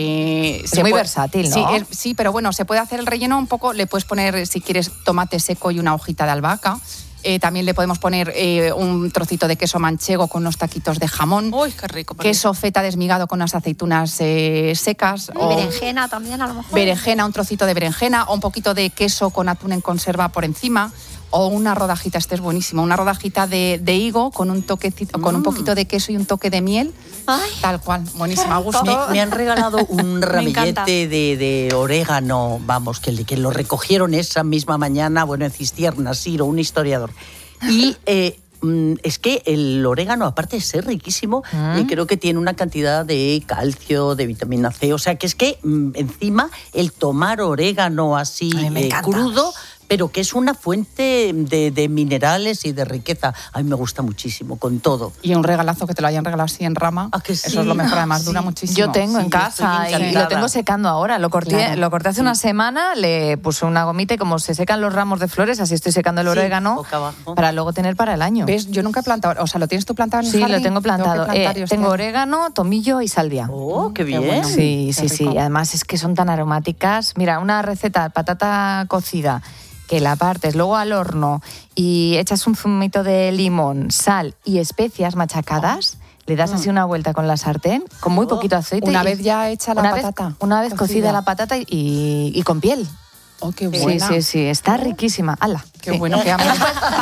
Speaker 1: es muy versátil, ¿no?
Speaker 18: Sí, pero bueno, se puede hacer el relleno un poco, le puedes poner, si quieres, tomate seco y una hojita de albahaca. También le podemos poner un trocito de queso manchego con unos taquitos de jamón.
Speaker 8: ¡Uy, qué rico!
Speaker 18: Queso feta desmigado con unas aceitunas secas.
Speaker 5: Y berenjena también, a lo mejor.
Speaker 18: Berenjena, un trocito de berenjena o un poquito de queso con atún en conserva por encima. O una rodajita, este es buenísimo, una rodajita de higo con un toquecito, con un poquito de queso y un toque de miel. Ay, tal cual, buenísimo, a gusto.
Speaker 17: Me han regalado un ramillete de orégano, vamos, que lo recogieron esa misma mañana, bueno, en Cistierna, Siro, un historiador. Y es que el orégano, aparte de ser riquísimo, creo que tiene una cantidad de calcio, de vitamina C, o sea, que es que encima el tomar orégano así crudo, pero que es una fuente de minerales y de riqueza. A mí me gusta muchísimo, con todo.
Speaker 18: Y un regalazo que te lo hayan regalado así en rama.
Speaker 17: ¿A que sí?
Speaker 18: Eso es lo mejor, además dura muchísimo.
Speaker 1: Yo tengo en casa y lo tengo secando ahora. Lo corté hace una semana, le puse una gomita y como se secan los ramos de flores, así estoy secando el orégano para luego tener para el año.
Speaker 18: ¿Ves? Yo nunca he plantado, o sea, ¿lo tienes tú plantado en el jardín?
Speaker 1: Sí, lo tengo plantado. Tengo orégano, tomillo y salvia.
Speaker 17: ¡Oh, qué bien!
Speaker 1: Bueno. Sí. Además es que son tan aromáticas. Mira, una receta, patata cocida, que la partes luego al horno y echas un zumito de limón, sal y especias machacadas, le das así una vuelta con la sartén, con muy poquito aceite.
Speaker 18: Una vez ya hecha la patata.
Speaker 1: Una vez cocida la patata y con piel.
Speaker 18: Oh, qué buena.
Speaker 1: Sí, está riquísima. ¡Hala!
Speaker 18: Qué bueno que amas.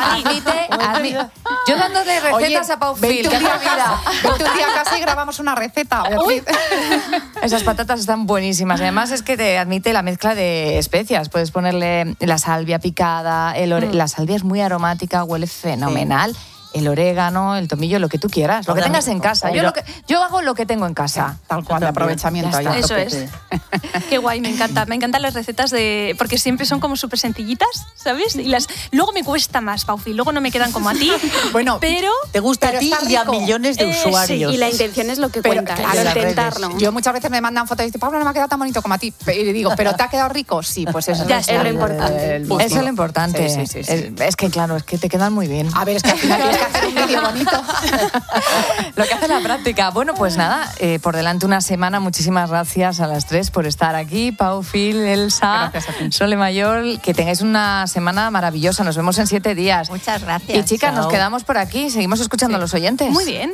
Speaker 1: Yo dándole recetas a Pau Phil.
Speaker 18: Vente un día casi grabamos una receta.
Speaker 1: Esas patatas están buenísimas. Además es que te admite la mezcla de especias. Puedes ponerle la salvia picada, la salvia es muy aromática, huele fenomenal. El orégano, el tomillo, lo que tú quieras, lo que tengas en casa. Yo hago lo que tengo en casa.
Speaker 18: Tal cual, de aprovechamiento.
Speaker 8: Eso es. Qué guay, me encanta. Me encantan las recetas porque siempre son como súper sencillitas, ¿sabes? Y luego me cuesta más, Paufi. Luego no me quedan como a ti.
Speaker 17: Bueno, pero te gusta a ti y a millones de usuarios.
Speaker 10: Sí, y la intención es lo que cuenta, al intentarlo.
Speaker 18: Yo muchas veces me mandan fotos y dicen, Pablo, no me ha quedado tan bonito como a ti. Y le digo, ¿pero te ha quedado rico? Sí, pues eso
Speaker 10: es lo importante.
Speaker 1: Eso es lo importante.
Speaker 18: Sí.
Speaker 1: Es que claro, es que te quedan muy bien.
Speaker 18: A ver, es que al final tienes que hacer un vídeo bonito.
Speaker 1: Lo que hace la práctica. Bueno, pues nada, por delante una semana. Muchísimas gracias a las tres por estar aquí. Pau, Phil, Elsa, Sole Mayor. Que tengáis una semana maravillosa. Nos vemos en 7 días.
Speaker 5: Muchas gracias.
Speaker 1: Y chicas, nos quedamos por aquí. Seguimos escuchando a los oyentes.
Speaker 8: Muy bien.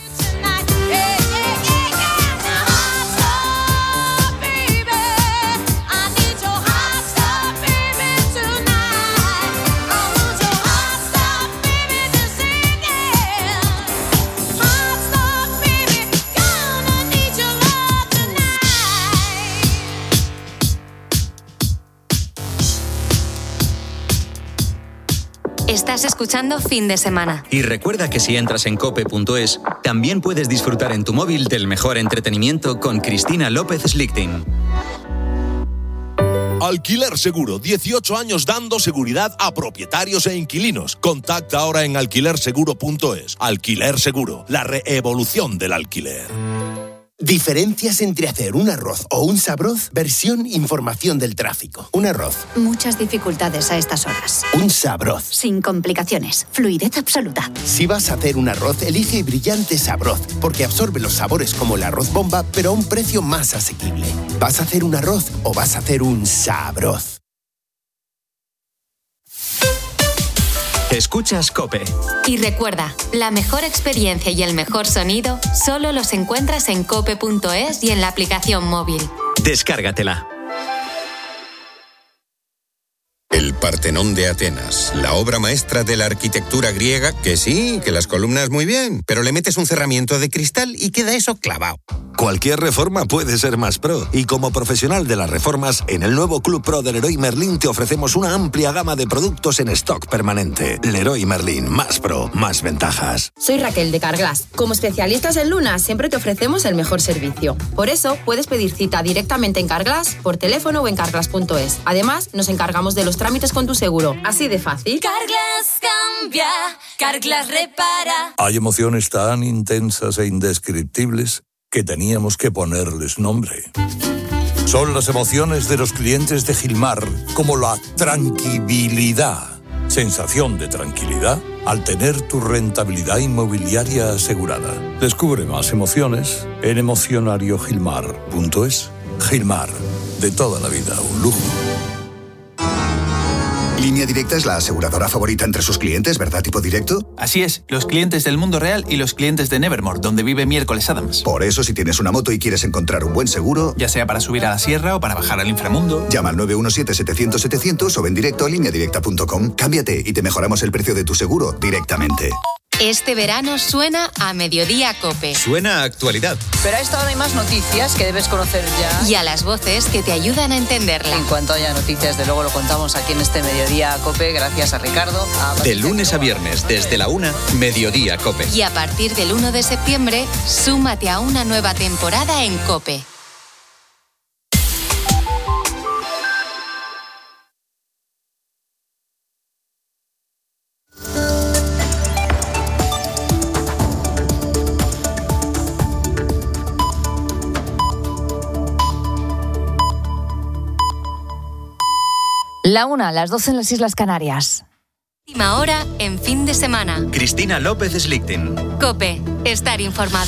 Speaker 7: Estás escuchando Fin de Semana.
Speaker 6: Y recuerda que si entras en cope.es, también puedes disfrutar en tu móvil del mejor entretenimiento con Cristina López Slichting.
Speaker 15: Alquiler Seguro, 18 años dando seguridad a propietarios e inquilinos. Contacta ahora en alquilerseguro.es. Alquiler Seguro, la reevolución del alquiler.
Speaker 16: Diferencias entre hacer un arroz o un sabroz, versión información del tráfico. Un arroz.
Speaker 19: Muchas dificultades a estas horas.
Speaker 16: Un sabroz.
Speaker 19: Sin complicaciones. Fluidez absoluta.
Speaker 16: Si vas a hacer un arroz, elige Brillante Sabroz, porque absorbe los sabores como el arroz bomba, pero a un precio más asequible. ¿Vas a hacer un arroz o vas a hacer un sabroz?
Speaker 6: Escuchas COPE.
Speaker 7: Y recuerda, la mejor experiencia y el mejor sonido solo los encuentras en cope.es y en la aplicación móvil.
Speaker 6: Descárgatela.
Speaker 21: El Partenón de Atenas, la obra maestra de la arquitectura griega, que sí, que las columnas muy bien, pero le metes un cerramiento de cristal y queda eso clavado.
Speaker 22: Cualquier reforma puede ser más pro, y como profesional de las reformas, en el nuevo Club Pro de Leroy Merlin te ofrecemos una amplia gama de productos en stock permanente. Leroy Merlin, más pro, más ventajas.
Speaker 23: Soy Raquel de Carglass. Como especialistas en Luna, siempre te ofrecemos el mejor servicio. Por eso, puedes pedir cita directamente en Carglass, por teléfono o en carglass.es. Además, nos encargamos de los trámites con tu seguro. Así de fácil.
Speaker 26: Carglass cambia, Carglass repara.
Speaker 25: Hay emociones tan intensas e indescriptibles que teníamos que ponerles nombre. Son las emociones de los clientes de Gilmar, como la tranquilidad. Sensación de tranquilidad al tener tu rentabilidad inmobiliaria asegurada. Descubre más emociones en emocionariogilmar.es. Gilmar, de toda la vida, un lujo.
Speaker 2: Línea Directa es la aseguradora favorita entre sus clientes, ¿verdad, tipo directo?
Speaker 3: Así es, los clientes del mundo real y los clientes de Nevermore, donde vive Miércoles Adams.
Speaker 2: Por eso, si tienes una moto y quieres encontrar un buen seguro,
Speaker 3: ya sea para subir a la sierra o para bajar al inframundo,
Speaker 2: llama al 917-700-700 o ven directo a lineadirecta.com. Cámbiate y te mejoramos el precio de tu seguro directamente.
Speaker 7: Este verano suena a Mediodía COPE.
Speaker 6: Suena a actualidad.
Speaker 9: Pero a esta hora hay más noticias que debes conocer ya.
Speaker 7: Y a las voces que te ayudan a entenderla.
Speaker 9: En cuanto haya noticias, de luego lo contamos aquí en este Mediodía COPE, gracias a Ricardo.
Speaker 6: De lunes a viernes, desde la 1, Mediodía COPE.
Speaker 7: Y a partir del 1 de septiembre, súmate a una nueva temporada en COPE.
Speaker 1: La 1, las 12 en las Islas Canarias.
Speaker 7: Última hora en fin de semana.
Speaker 6: Cristina López Slichting.
Speaker 7: COPE, estar informado.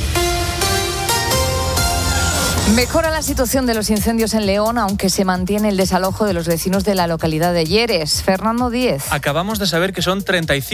Speaker 1: Mejora la situación de los incendios en León, aunque se mantiene el desalojo de los vecinos de la localidad de Lleres. Fernando Díez.
Speaker 11: Acabamos de saber que son 35